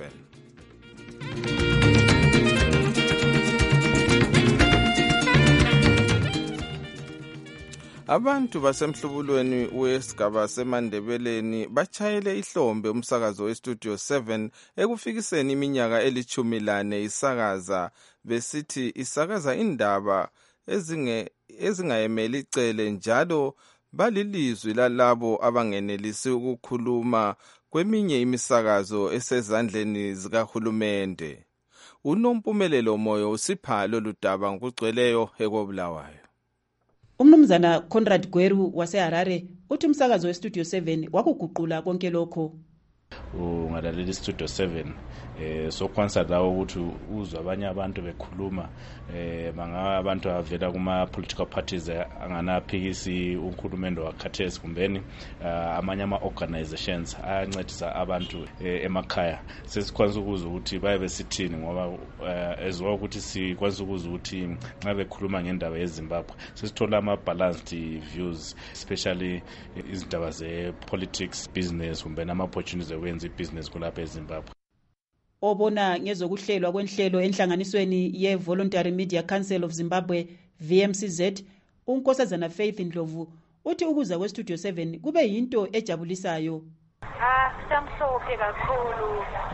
Abantu basemhlubulweni wesigaba seMandebeleni bachayele ihlombe umsakazo weStudio 7 ekufikiseni iminyaka eli-14 isakaza, besithi isakaza indaba ezingayemeli icele njalo balilizwi lalabo abangenelisi ukukhuluma kweminye imisakazo esezandleni zikahulumende. Unompumelelo Moyo usipha lolu daba ngokugcweleyo ekobulawayo. Umnumzana Conrad Gweru waseHarare uthi umsakazo weStudio 7 wakuguqula konke lokho. Ungalalela iStudio 7 sokwanisa lawo ukuthi uzwe abanye abantu bekhuluma bangaba abantu avela kuma political parties anganaphikisi ukhulumendo wakhathesi kumbeni amanye ama organizations ayancedisa abantu emakhaya. Sesikwanisa ukuzwa ukuthi baye sithini ngoba ezwa ukuthi sikwanisa ukuzwa ukuthi nxa bekhuluma ngendaba yeZimbabwe sesithola ama balanced views, especially izindaba ze politics, business kumbeni ama opportunities wenza ibusiness kulapha eZimbabwe. Obona ngezokuhlelwa kwenhlelo enhlanganisweni ye-Voluntary Media Council of Zimbabwe VMCZ, uNkosazana Faith Ndlovu uthi ukuza kweStudio 7 kube yinto ejabulisayo. Samhlophe kakhulu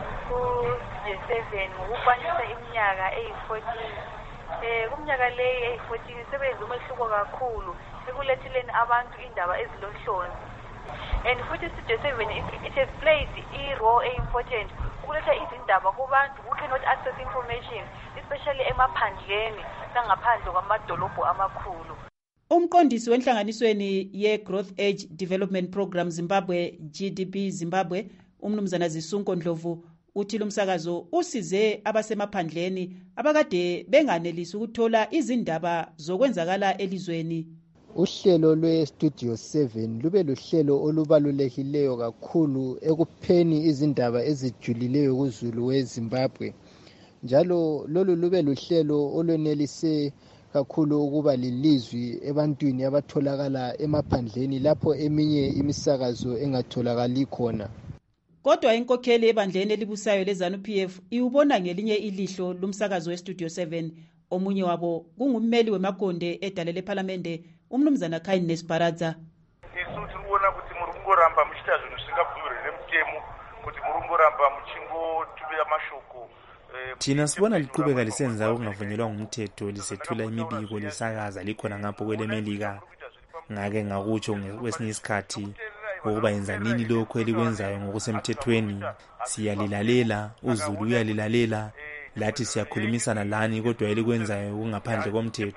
ku-7 ukwanisa iminyaka eyi-14. Kumnyaka leyi eyi-14 sebenza umehluko kakhulu ekulethileni abantu indaba ezilohlonzi. And futhi iStudio 7 it has played a role important ukuletha izindaba kubantu who cannot access information, especially emaphandleni nangaphandle kwamadolobho amakhulu. Umqondisi wenhlanganisweni ye-Growth Age Development Program Zimbabwe GDP Zimbabwe, umnumzana Zisunko Ndlovu uthi lumsakazo usize abasemaphandleni abakade benganelisi ukuthola izindaba zokwenzakala elizweni. Uhlelo lweStudio 7 lube luhlelo olubalulekileyo kakhulu ekupheni izindaba ezijulileyo kuzulu weZimbabwe. Njalo lolu lube luhlelo olwenelise kakhulu ukuba lilizwi ebantwini abatholakala emaphandleni lapho eminye imisakazo engatholakali khona. Kodwa inkokheli ebandleni elibusayo leZANU-PF iubona ngelinye ilihlo lumsakazo weStudio 7. Omunye wabo kungummeli wemakonde edale lePhalamende umnumzana Kindness Baradza. Isuthi ubona ukuthi murungoramba muchita zvinhu zvingabvumirwe nemutemo kuti murungoramba muchingotubira mashoko. Thina sibona liqhubeka lisenza okungavunyelwa ngumthetho lisethula imibiko lisakaza likhona ngapho kwelemelika. Ngake ngakutsho kwesinye isikhathi ukuba yenza nini lokho elikwenzayo ngokusemthethweni. Siyalilalela, uZulu uyalilalela, lathi siyakhulumisana lani kodwa elikwenzayo kungaphandle komthetho.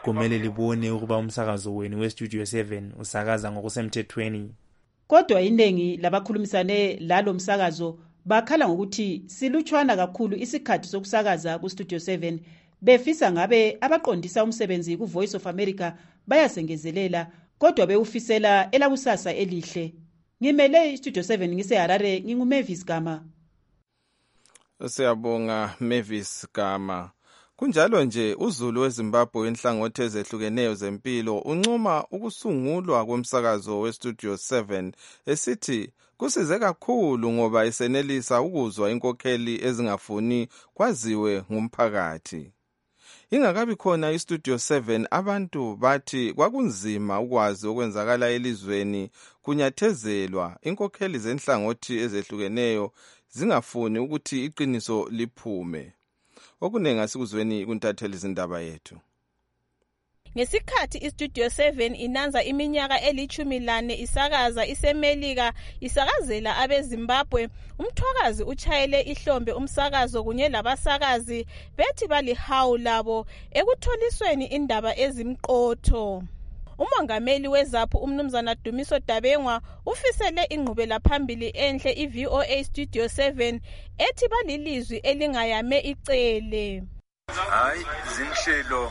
kumele libone ukuba umsakazo wenu westudio 7 usakaza ngokusemthethweni. Kodwa iningi labakhulumisane lalo msakazo bakhala ngokuthi silutshwana kakhulu isikhathi sokusakaza kustudio 7, befisa ngabe abaqondisa umsebenzi ku-Voice of America bayasengezelela, kodwa bewufisela elakusasa elihle. Ngimele istudio 7 ngiseHarare, nginguMavis Gama. Siyabonga Mavis Gama. Kunjalo nje uZulu weZimbabwe inhlangothi ezehlukeneyo zempilo uncoma ukusungulwa kwemsakazo westudio 7 esithi kusize kakhulu ngoba isenelisa ukuzwa inkokheli ezingafuni kwaziwe ngumphakathi. Ingakabi khona istudio 7 abantu bathi kwakunzima ukwazi okwenzakala elizweni kunyathezelwa inkokheli zenhlangothi ezehlukeneyo zingafuni ukuthi iqiniso liphume. Okunengi asikuzweni kuntatheli izindaba yethu. Ngesikhathi istudio 7 inanza iminyaka eli-14 isakaza isemelika isakazela abeZimbabwe, umthwakazi uchayele ihlombe umsakazo kunye labasakazi bethi balihawu labo ekutholisweni indaba ezimqotho. Umongameli weZAPU umnumzana Dumiso Dabengwa ufisele ingqubela phambili enhle iVOA Studio 7 ethi balilizwi elingayame icele. Hayi zinhlelo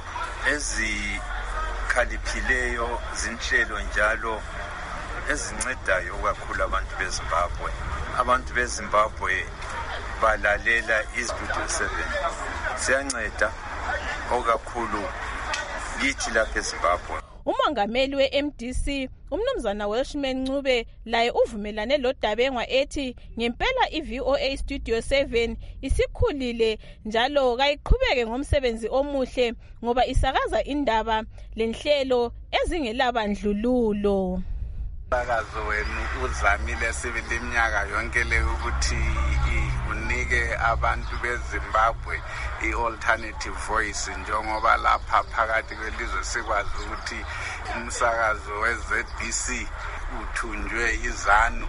ezikhaliphileyo, zinhlelo njalo ezincedayo kakhulu abantu beZimbabwe. Abantu beZimbabwe balalela iStudio 7. Siyanceda okakhulu kithi lapha eZimbabwe. Umongameli we-MDC umnumzana Welshman Ncube laye uvumelane loDabengwa ethi ngempela iVOA Studio 7 isikhulile njalo kayiqhubeke ngomsebenzi omuhle ngoba isakaza indaba lenhlelo ezingelabandlululo. Umsakazo wenu uzamile sibili iminyaka yonke le ukuthi unike abantu beZimbabwe i-alternative voice njengoba lapha phakathi kwelizwe sikwazi ukuthi umsakazo weZBC uthunjwe izanu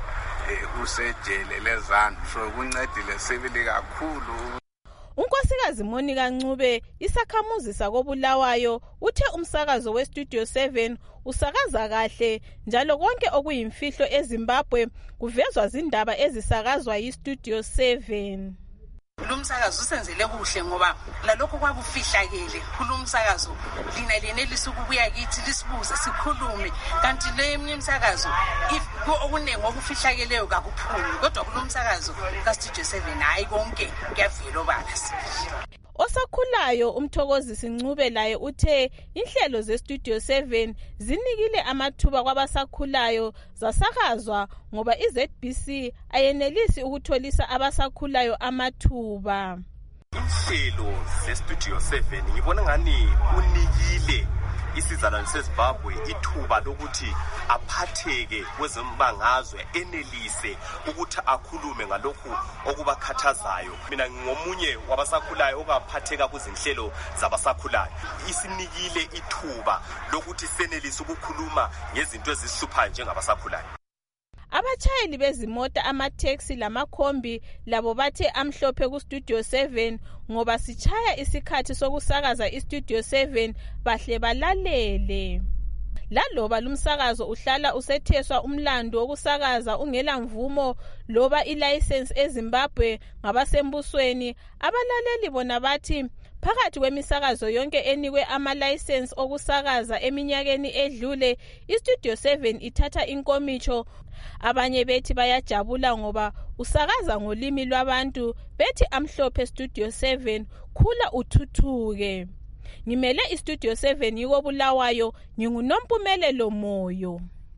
usejele lezanu, so kuncedile sibili kakhulu. Unkosikazi Monica Ncube isakhamuzi sakobulawayo uthe umsakazo weStudio 7 usakaza kahle njalo konke okuyimfihlo eZimbabwe kuvezwa zindaba ezisakazwa yiStudio 7. Lumsakazo usenzele kuhle ngoba lalokho kwabufihlakele kulumsakazo lina lenelisa ukubuya kithi lisibuze sikhulume, kanti leminye imsakazo okunengi okufihlakeleyo kakuphumi, kodwa kulumsakazo kaStudio 7 hayi konke kuyavela obala. Osakhulayo umthokozisi Ncube laye uthe inhlelo zeStudio 7 zinikile amathuba kwabasakhulayo zasakazwa ngoba iZBC ayenelisi ukutholisa abasakhulayo amathuba. Inhlelo zeStudio 7 ngibona ngani unikile isizalwane seZimbabwe ithuba lokuthi aphatheke kwezombangazwe enelise ukuthi akhulume ngalokhu okubakhathazayo. Mina ngomunye wabasakhulayo okaphatheka kuzinhlelo zabasakhulayo. Isinikile ithuba lokuthi senelise ukukhuluma ngezinto ezisihluphayo njengabasakhulayo. Abachayeli bezimota amateksi lamakhombi labo bathe amhlophe kuStudio 7 ngoba sichaya isikhathi sokusakaza iStudio 7 bahle balalele. Laloba lumsakazo uhlala usetheswa umlando wokusakaza ungela mvumo loba ilicense eZimbabwe ngabasembusweni, abalaleli bona bathi phakathi kwemisakazo yonke enikwe ama-license okusakaza eminyakeni edlule, iStudio 7 ithatha inkomitsho. Abanye bethi bayajabula ngoba usakaza ngolimi lwabantu, bethi amhlophe Studio 7 khula uthuthuke. Ngimele iStudio 7 yikobulawayo, nginguNompumelelo Moyo.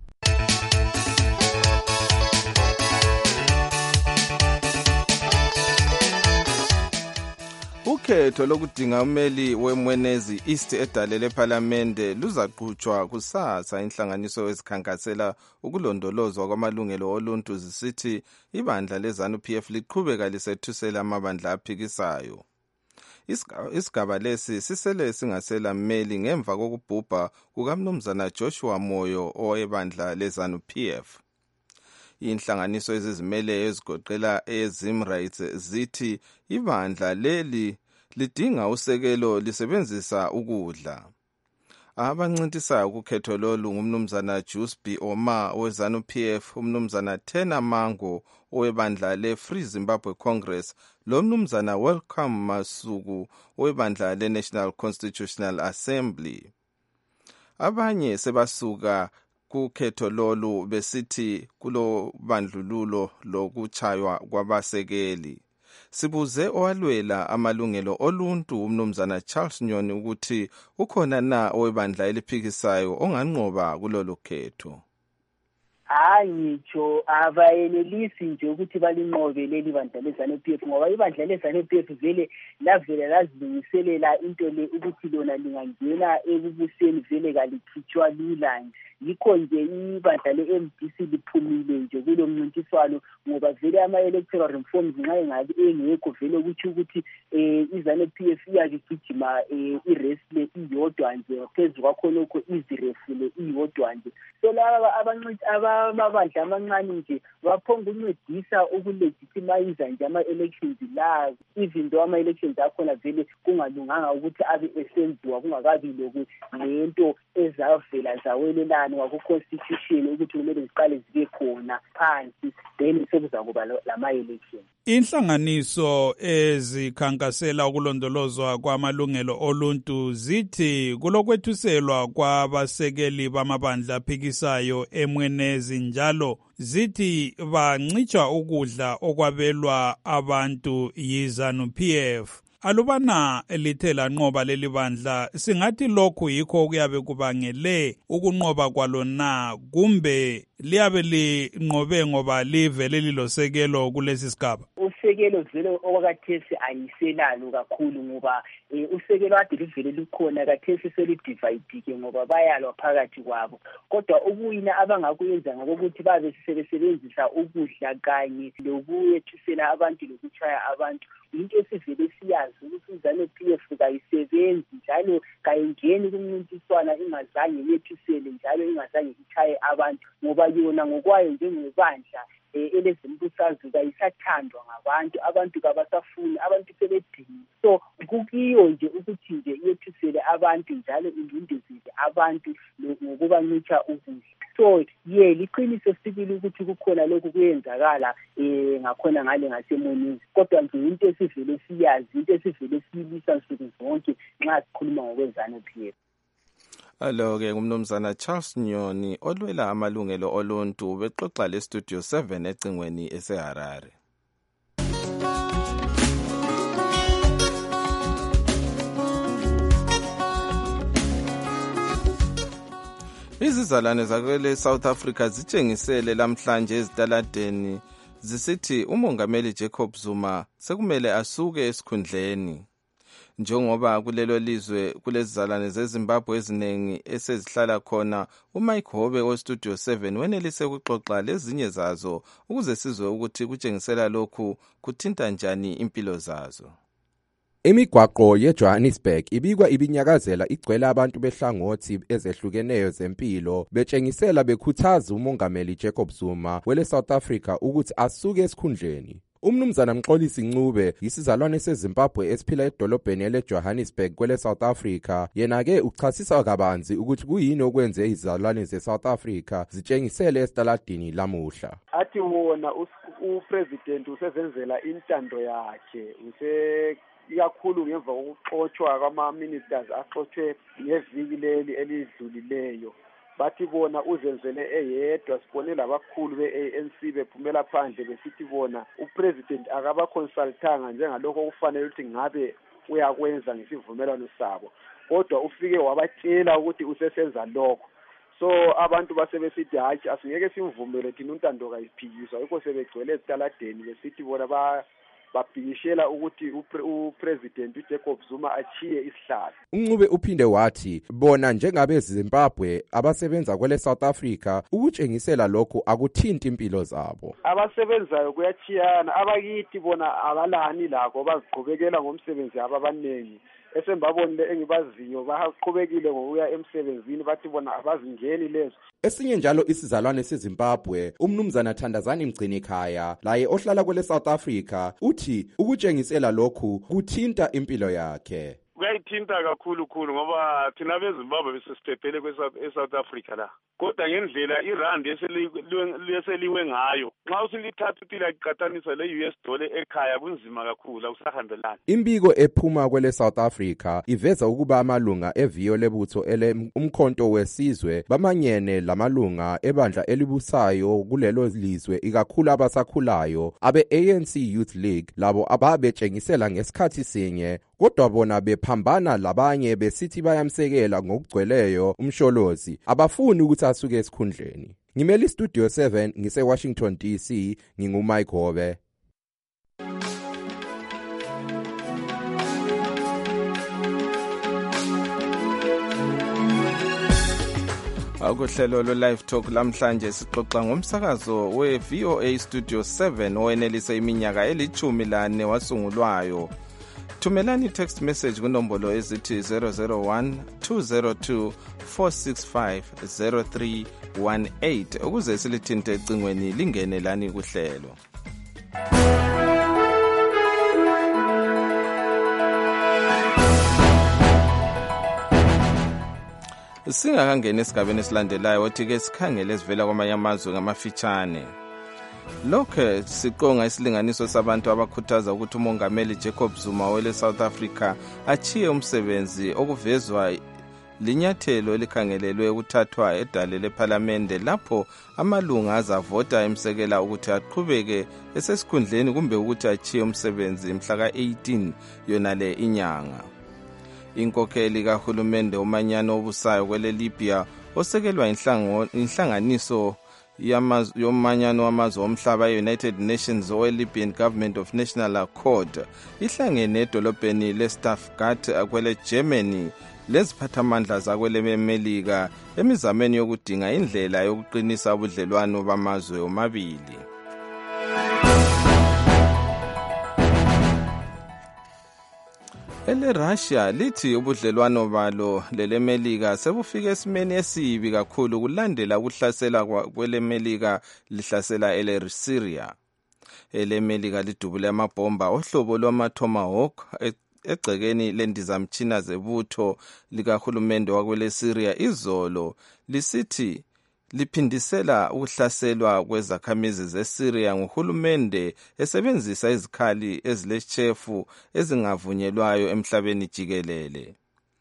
Ukhetho lokudinga umeli weMwenezi East edalele ePhalamende luzaqhutshwa kusasa. Inhlanganiso ezikhankasela ukulondolozwa kwamalungelo oluntu zisithi ibandla leZANU-PF liqhubeka lisethusela amabandla aphikisayo. Isigaba lesi sisele singasela mmeli ngemva kokubhubha kukamnumzana Joshua Moyo owebandla leZANU-PF. Inhlanganiso ezizimele ezigoqela eZimrights zithi ibandla leli lidinga usekelo lisebenzisa ukudla. abancintisayo kukhetho lolu ngumnumzana Juice B. Omar we-ZANU-PF, umnumzana Tena Mango owebandla le-Free Zimbabwe Congress, lo mnumzana Welcome Masuku owebandla le-National Constitutional Assembly. Abanye sebasuka kukhetho lolu besithi kulo bandlululo lokuchaywa kwabasekeli. Sibuze owalwela amalungelo oluntu umnumzana Charles Nyoni ukuthi ukhona na owebandla eliphikisayo onganqoba kulolu khetho. Ngitsho abayenelisi nje ukuthi balinqobe leli bandla le-ZANU-PF ngoba ibandla le-ZANU-PF vele lavela lazilungiselela into le ukuthi lona lingangena ekubuseni vele kalikhitshwa lula nje. Yikho nje ibandla le-MDC liphumile nje kulo mncintiswano ngoba vele ama-electoral reforms nxa engabe engekho vele kutsho ukuthi i-ZANU-PF iyakigijima iresle iyodwa nje phezu kwakhonokho izirefule iyodwa nje. So laba amabandla amancane nje baphonga ukuncedisa ukulegitimize nje ama-elections la, even though ama-elections akhona vele kungalunganga ukuthi abe esenziwa kungakabi lento ezavela zawelelana waku-constitution ukuthi kumele ziqale zibe khona phansi then sekuzakuba lama-elections. Inhlanganiso ezikhankasela ukulondolozwa kwamalungelo oluntu zithi kulokwethuselwa kwabasekeli bamabandla aphikisayo emwenezi njalo zithi bancitshwa ukudla okwabelwa abantu yi-ZANU-PF. Alubana lithe lanqoba leli bandla, singathi lokhu yikho okuyabe kubangele ukunqoba kwalona kumbe liyabe linqobe ngoba livele lilosekelo kulesi sigaba? Usekelo vele okwakathesi ayiselalo kakhulu ngoba usekelo ade livele lukhona kathesi selidivayidike ngoba bayalwa phakathi kwabo. Kodwa ukuwina abangakuyenza ngokuthi babe sebesebenzisa ukudla kanye lokuyethusela abantu lokuchaya abantu. Into esivele siyazi ukuthi i-ZANU-PF kayisebenzi njalo kayingeni kumncintiswana ingazange yethusele njalo ingazange ichaye abantu ngoba yona ngokwayo njengebandla elezimbusazwe kayisathandwa ngabantu, abantu kabasafuni, abantu sebedini. So kukiyo nje ukuthi nje yethusele abantu njalo indindezele abantu ngokubancitsha ukudla. So liqiniso sibili ukuthi kukhona lokhu kuyenzakala ngakhona ngale ngasemonini, kodwa nje into esivele siyazi, into esivele siyibisa nsuku zonke nxa sikhuluma ngokwe-ZANU-PF. Alo-ke ngumnumzana Charles Nyoni olwela amalungelo oluntu bexoxa le-Studio 7 ecingweni eseHarare. Izizalwane zakwele South Africa zitshengisele lamhlanje ezitaladeni zisithi umongameli Jacob Zuma sekumele asuke esikhundleni. Njengoba kulelo lizwe kulezizalwane zeZimbabwe eziningi esezihlala khona, uMike Hobe weStudio 7 wenelise ukuxoxa lezinye zazo ukuze sizwe ukuthi kutshengisela lokhu kuthinta njani impilo zazo. Imigwaqo yeJohannesburg ibikwa ibinyakazela igcwele abantu behlangothi ezehlukeneyo zempilo betshengisela bekhuthaza umongameli Jacob Zuma wele South Africa ukuthi asuke esikhundleni. Umnumzana Mxolisi Ncube yisizalwane seZimbabwe esiphila edolobheni eleJohannesburg kwele South Africa, yena-ke uchasisa kabanzi ukuthi kuyini okwenze izizalwane ze-South Africa zitshengisele esitaladini lamuhla. Athi wona upresident usezenzela intando yakhe ikakhulu ngemva kokuxotshwa kwama-ministers axotshwe ngeviki leli elidlulileyo. Bathi bona uzenzele eyedwa, sibone labakhulu be-ANC bephumela phandle besithi bona upresident akabaconsultanga njengalokho okufanele ukuthi ngabe uyakwenza ngesivumelwano sabo, kodwa ufike wabatshela ukuthi usesenza lokho. So abantu basebesithi hatshi asingeke simvumele thina untando kayiphikiswa, yikho sebegcwele ezitaladeni besithi bona babhikishela ukuthi upresident uJacob Zuma achiye isihlalo. Uncube uphinde wathi bona njengabeZimbabwe abasebenza kwele South Africa ukutshengisela lokhu akuthinti impilo zabo. Abasebenzayo kuyachiyana, abakithi bona abalani lakho baziqhubekela ngomsebenzi ababanengi. Esembabonile engibaziyo baqhubekile ngokuya emsebenzini, bathi bona abazingeni lezo. Esinye njalo isizalwane seZimbabwe, umnumzana Thandazani Mgcinikhaya, laye ohlala kwele South Africa, uthi ukutshengisela lokhu kuthinta impilo yakhe. kuyayithinta kakhulu ngoba thina beZimbabwe besisiphephele eSouth Africa la. Kodwa ngendlela irandi eseliwe ngayo nxa usilithatha uthi laqathanisa le-US dollar ekhaya kunzima kakhulu awusahambelani. Imbiko ephuma kwele South Africa iveza ukuba amalunga eviyo lebutho umkhonto wesizwe bamanyene lamalunga ebandla elibusayo kulelo lizwe ikakhulu abasakhulayo abe-ANC Youth League labo ababetshengisela ngesikhathi sinye kodwa bona bephambana labanye besithi bayamsekela ngokugcweleyo umsholozi abafuni ukuthi asuke esikhundleni. Ngimeli Studio 7 ngise-Washington DC nginguMike Hobe. Akuhlelo lo-Live Talk lamhlanje sixoxa ngomsakazo we-VOA Studio 7 owenelise iminyaka eli-14 wasungulwayo. Thumelani text message kunombolo ezithi 001-202-465-0318 ukuze silithinte ecingweni lingene lani kuhlelo. Singakangena esigabeni esilandelayo othi-ke sikhangele esivela kwamanye amazwe ngamafitshane. Lokho siqonga isilinganiso sabantu abakhuthaza ukuthi umongameli Jacob Zuma wele South Africa achiye umsebenzi okuvezwa linyathelo elikhangelelwe ukuthathwa edale lePhalamende lapho amalunga azavota emsekela ukuthi aqhubeke esesikhundleni kumbe ukuthi achiye umsebenzi mhla ka-18 yona le inyanga. Inkokheli kahulumende umanyano obusayo kwele Libya osekelwa inhlanganiso yomanyano wamazwe omhlaba e-United Nations owe-Libyan Government of National Accord ihlangene edolobheni le-Stuttgart kwele Germany leziphathamandla zakwele Melika emizameni yokudinga indlela yokuqinisa ubudlelwano bamazwe omabili. Russia lithi ubudlelwano balo lelemelika sebufike esimeni esibi kakhulu kulandela ukuhlasela kwelemelika lihlasela Syria. Elemelika lidubule amabhomba ohlobo lwama-Tomahawk egcekeni lendizamtshina zebutho likahulumende wakwele Syria izolo lisithi liphindisela ukuhlaselwa kwezakhamizi zeSyria nguhulumende esebenzisa izikhali ezileshefu ezingavunyelwayo emhlabeni jikelele.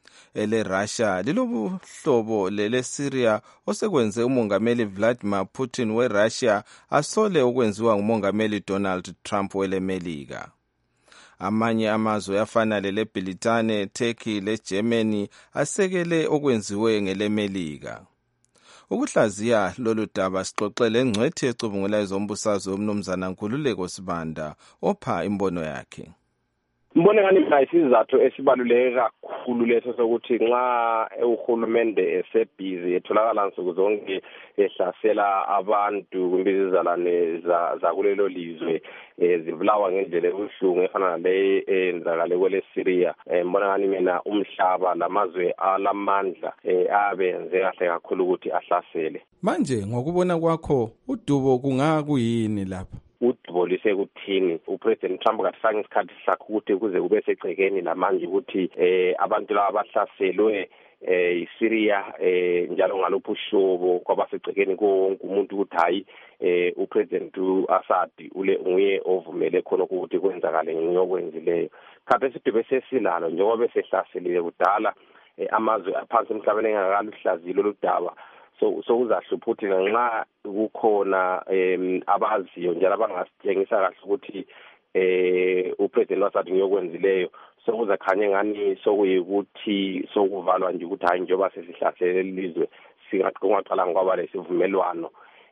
Russia lilobuhlobo leleSyria osekwenze umongameli Vladimir Putin weRussia asole okwenziwa ngumongameli Donald Trump welemelika. Amanye amazwe afana leleBritane, Turkey leGermany asekele okwenziwe ngelemelika. Ukuhlaziya lolu daba sixoxele engcwethi ecubungula ezombusazwe umnumzana Nkululeko Sibanda opha imbono yakhe. Mbone ngani isizathu esibaluleke kakhulu leso sokuthi nxa uhulumende esebhizi etholakala nsuku zonke ehlasela abantu kumbizizalane zakulelo lizwe zibulawa ngendlela ebuhlungu efana nale enzakale kwele Syria. Mbona ngani mina umhlaba lamazwe alamandla abenze kahle kakhulu ukuthi ahlasele. Manje ngokubona kwakho udubo kungakuyini lapha? Udubo lisekuthini uPresident Trump kasifaka isikhathi sakhe ukuthi kuze kube segcekeni lamanje ukuthi abantu laba bahlaselwe iSyria njalo ngalopho ushobo kwabasegcekeni konke umuntu ukuthi hayi uPresident Assad nguye ovumele khona ukuthi kwenzakale ngiyokwenzileyo. Khabe sidubo sesilalo njengoba besehlaselile kudala amazwe aphansi emhlabeni engakaluhlazilo ludaba so uzahlupha ukuthi nxa kukhona abaziyo njalo abangasitshengisa kahle ukuthi uPresident Assad ngiyokwenzileyo sokuzakhanye ngani sokuyikuthi sokuvalwa nje ukuthi hayi njengoba sesihlasele lelizwe singaqala ngoba lesivumelwano.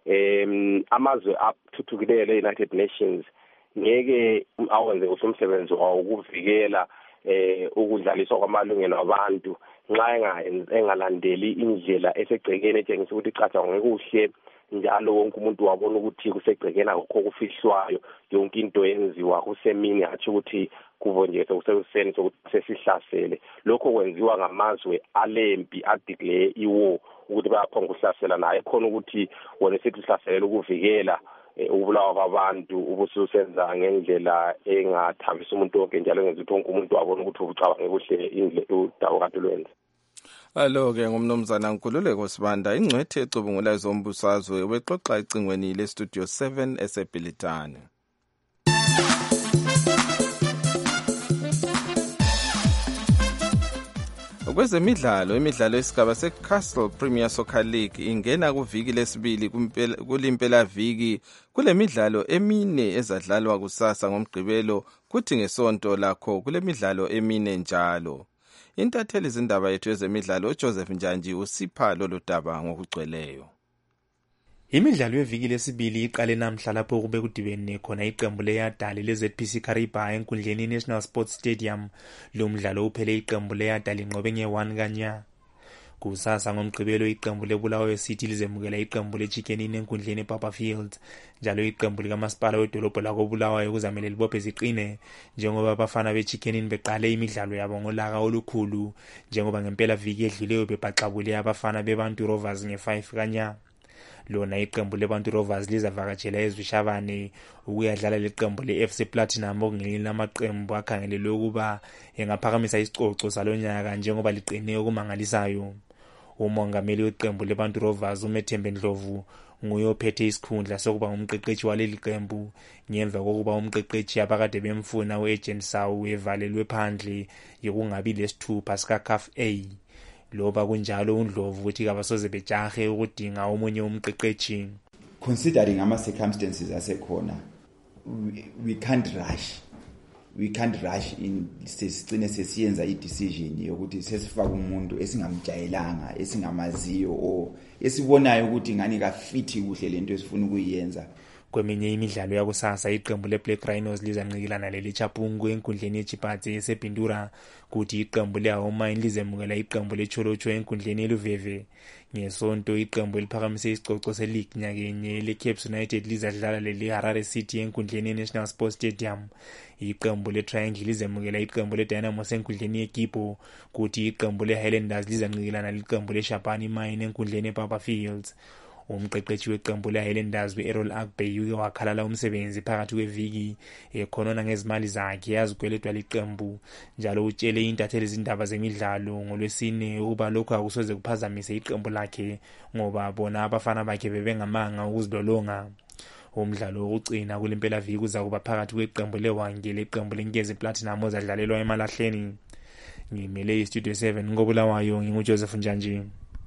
Amazwe athuthukileyo le-United Nations ngeke awenze umsebenzi wawo ukuvikela ukudlaliswa kwamalungelo abantu nxa engalandeli indlela esegcekeni etshengisa ukuthi icaca ngekuhle njalo wonke umuntu wabona ukuthi kusegcekeni akukho kufihlwayo yonke into yenziwa kusemini athi ukuthi kuvonjese kusekuseni sokuthi sesihlasele. Lokho kwenziwa ngamazwe alempi adeclare iwar ukuthi bayaphonga ukuhlasela naye khona ukuthi wona sithi uhlaselela ukuvikela ubulawa kwabantu ubususenza ngendlela engathambisa umuntu wonke njalo ngenza ukuthi wonke umuntu wabona ukuthi ubucabanga kuhle udaba kade lwenza. Alo-ke ngumnumzana Nkululeko Sibanda, ingcwethe ecubungula ezombusazwe wexoxa ecingweni lestudio 7 eseBhilitane. Kwezemidlalo, imidlalo yesigaba seCastle Premier Soccer League ingena kuviki lesibili kulimpela viki. Kule midlalo emine ezadlalwa kusasa ngoMgqibelo, kuthi ngesonto lakho kule midlalo emine njalo. Intatheli izindaba yethu yezemidlalo uJoseph Njanji usipha lolu daba ngokugcweleyo. Imidlalo yeviki lesibili iqale namhla lapho kube kudibene khona iqembu leyadali leZPC Kariba enkundleni National Sports Stadium. Lo mdlalo uphele iqembu leyadali inqobe nge-1 kanya. Kusasa ngoMgqibelo iqembu leBulawayo City lizemukela iqembu leChicken Inn enkundleni Papa Fields. Njalo iqembu likamasipala wedolobho lakoBulawayo kuzamele libophe ziqine njengoba abafana beChicken Inn beqale imidlalo yabo ngolaka olukhulu, njengoba ngempela viki edluleyo bebaxabule abafana beBantu Rovers nge-5 kanya. Lona iqembu leBantu Rovers lizavakatshela eZwishavane ukuyadlala leqembu leFC Platinum okungelinye lamaqembu akhangelelwe ukuba engaphakamisa isicoco salonyaka njengoba liqine okumangalisayo. Umongameli weqembu leBantu Rovers uMethembe Ndlovu nguye ophethe isikhundla sokuba ngumqeqeshi waleli qembu ngemva kokuba umqeqeshi abakade bemfuna uAgent Sawu evalelwe phandle yokungabi lesithupha sikaCAF A. Loba kunjalo uNdlovu uthi kabasoze bejahe ukudinga omunye umqeqeshi. Considering ama circumstances asekhona, we can't rush in sesicine sesiyenza i-decision yokuthi sesifaka umuntu esingamjayelanga, esingamaziyo o esibonayo ukuthi ngani kafiti kuhle lento esifuna ukuyenza. Kweminye imidlalo yakusasa iqembu leBlack Rhinos lizanqikilana leleChapungu enkundleni yeChipatsi esePindura, kuthi iqembu leHaumine lizemukela iqembu leCholocho enkundleni yeLuveve. Ngesonto iqembu eliphakamise isicoco seleague nyakenye leCapes United lizadlala leleHarare City enkundleni yeNational Sports Stadium. Iqembu leTriangle lizemukela iqembu leDynamos enkundleni yeKipo, kuthi iqembu leHighlanders lizanqikilana leqembu leShapani Mine enkundleni yePapa Fields. Umqeqeshi weqembu leHighlanders u-Errol Agbey uke wakhalala umsebenzi phakathi kweviki ekhonona ngezimali zakhe yazigweledwa liqembu, njalo utshele intatheli izindaba zemidlalo ngoLwesine ukuba lokhu akusoze kuphazamise iqembu lakhe ngoba bona abafana bakhe bebengamanga ukuzilolonga. Umdlalo wokugcina kulempela viki uzakuba phakathi kweqembu leWange leqembu leNkezi Platinum ozadlalelwa eMalahleni. Ngimele iStudio 7 ngoBulawayo, nginguJoseph Njanji.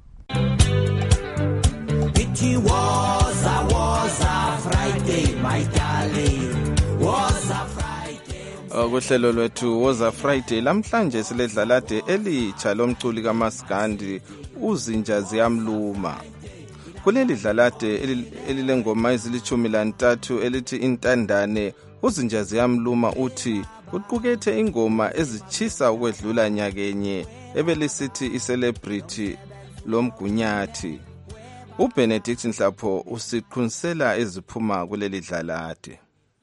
It was a Friday, my darling. Was a Friday. Kuhlelo lwethu was a Friday lamhlanje siledlalade elitsha lomculi kaMaskandi uzinja ziyamluma. Kuleli dlalade elilengoma ezili13 elithi intandane uzinja ziyamluma uthi uqukethe ingoma ezichisa ukwedlula nyakenye ebelisithi iCelebrity lomgunyathi. uBenedict Nhlapho usiqunisela eziphuma kuleli dlalade.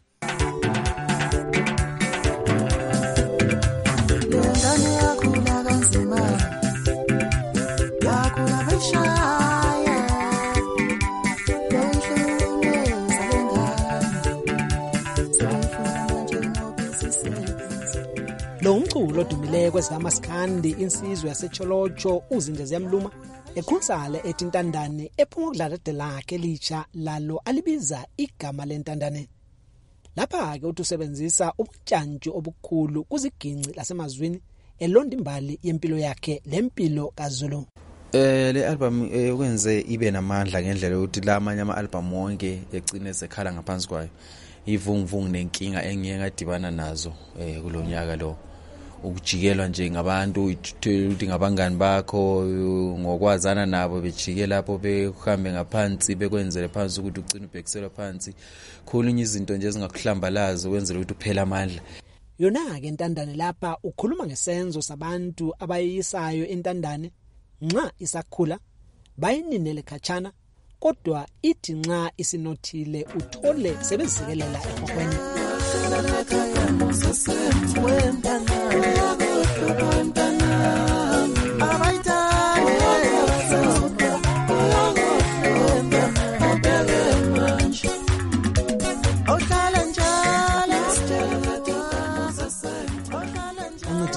Lo umculo odumile kwezamaskandi insizwe yaseCholocho uzinja ziyamluma ekhonsale ethi intandane ephuma ukudlala lakhe elitsha lalo alibiza igama lentandane. Lapha ke utusebenzisa ubutshantshi obukhulu kuziginci lasemazwini elonda imbali yempilo yakhe lempilo kaZulu. Le album ukwenze ibe namandla ngendlela ukuthi la amanye ama album wonke egcine sekhala ngaphansi kwayo. Ivunguvungu nenkinga engiyeke ngadibana nazo kulonyaka lo. Ukujikelwa nje ngabantu uthi ngabangani bakho ngokwazana nabo bejike lapho behambe ngaphansi bekwenzele phansi ukuthi ugcine ubhekisela phansi khulunye izinto nje ezingakuhlambalaza ukwenzela ukuthi uphela amandla. Yona ke intandane lapha ukhuluma ngesenzo sabantu abayisayo intandane nxa isakhula bayininele khatshana kodwa ithi nxa isinothile uthole sebezikelela ekhokweni.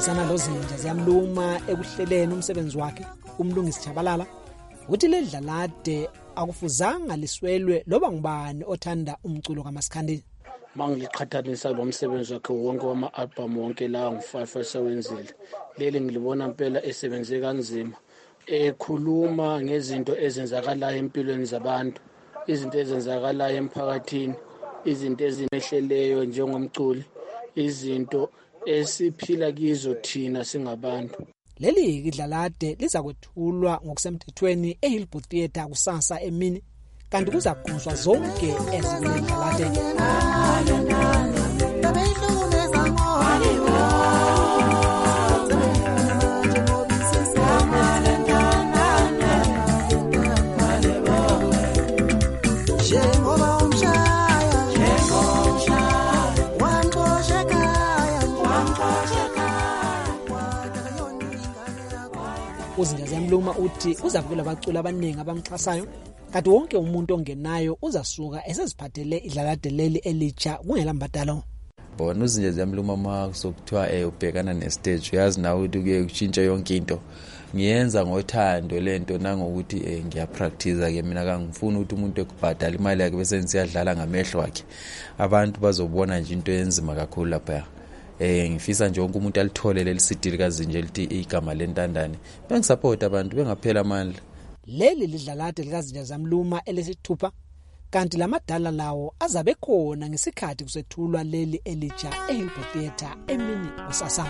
ebambisana lozinja ziyamluma ekuhleleni umsebenzi wakhe umlungisi Chabalala uthi ledlalade akufuzanga liswelwe loba ngubani othanda umculo kaMaskandi. Mangiliqhathanisa lo msebenzi wakhe wonke wama-album wonke la ngu5 esewenzile, leli ngilibona impela esebenze kanzima, ekhuluma ngezinto ezenzakalayo empilweni zabantu, izinto ezenzakalayo emphakathini, izinto ezinehleleyo njengomculi, izinto esiphila kizo thina singabantu. Leli idlalade liza kwethulwa ngokusemthethweni eHillbrook Theatre kusasa emini, kanti kuzaqunswa zonke ezikudlalade. Uzinja ziyamluma uthi uzavukela abaculi abaningi abamxhasayo, kanti wonke umuntu ongenayo uzasuka eseziphathele idlalade leli elitsha kungelambadalo. Bona uzinja ziyamluma ma sokuthiwa ubhekana nestage, uyazi nawe ukuthi kuye kushintsha yonke into. Ngiyenza ngothando lento nangokuthi ngiyapractice ke mina kangifuni ukuthi umuntu ekubhadala imali yakhe bese siyadlala ngamehlo wakhe. Abantu bazobona nje into enzima kakhulu lapha. Ngifisa nje wonke umuntu alithole leli CD likazinja elithi igama lentandane. Bengisupport abantu bengaphela amandla. Leli lidlalade likazinja zamluma elesithupha, kanti lamadala lawo azabe khona ngesikhathi kusethulwa leli elitsha eHillbrook Theatre emini kusasa.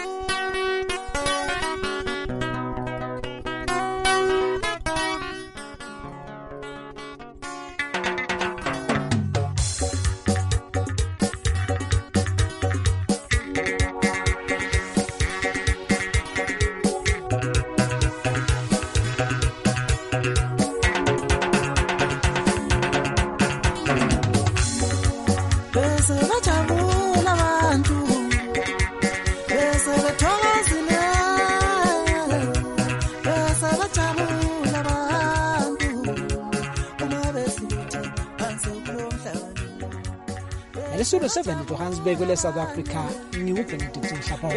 Lesulu 7 Johannesburg le South Africa ngiuBenedict Mhlapho.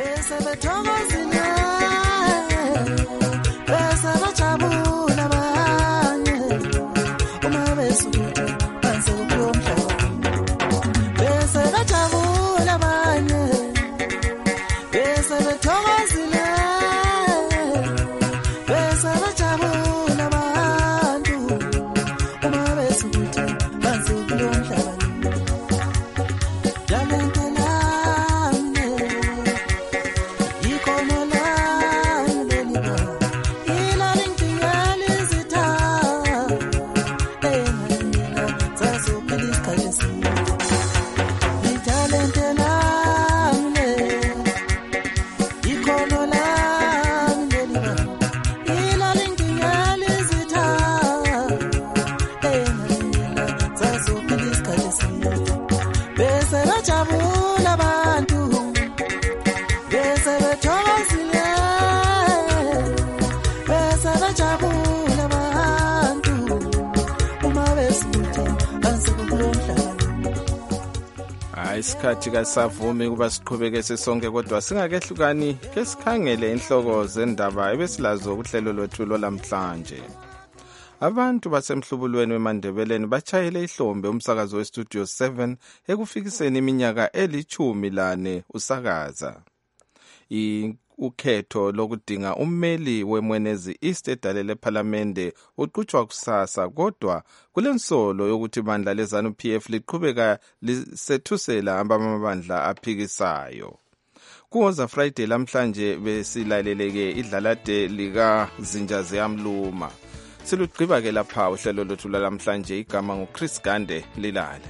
Isikhathi kasavumi kuba siqhubeke sesonke, kodwa singakehlukani ke sikhangele inhloko zendaba ebesilazo kuhlelo lwethu lamhlanje. Abantu basemhlubulweni weMandebeleni bachayele ihlombe umsakazo weStudio 7 ekufikiseni iminyaka eli-14 usakaza. Ukhetho lokudinga ummeli weMwenezi East edale lePhalamende uqhutshwa kusasa, kodwa kulensolo yokuthi ibandla leZANU-PF liqhubeka lisethusela amabandla aphikisayo. Kuwoza Friday lamhlanje besilaleleke idlalade likazinja ziyamluma. Silugqiba ke lapha uhlelo lwethu lamhlanje, igama nguChris Gande lilale.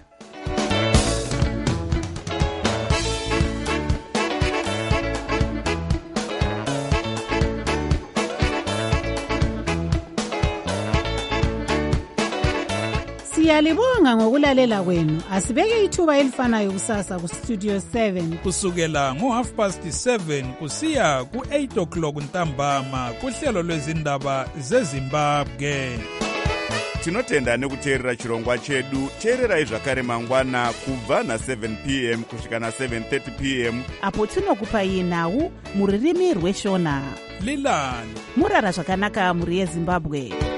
Siyalibonga ngokulalela kwenu. Asibeke ithuba elifanayo kusasa kuStudio 7 kusukela ngo7:30 kusiya ku8 o'clock ntambama kuhlelo lwezindaba zeZimbabwe. tinotenda nekuteerera chirongwa chedu. Teererai zvakare mangwana kubva na7 p.m. kusvika na7:30 p.m. apo tinokupai nhau mururimi rweshona. Lilani murara zvakanaka muri yeZimbabwe.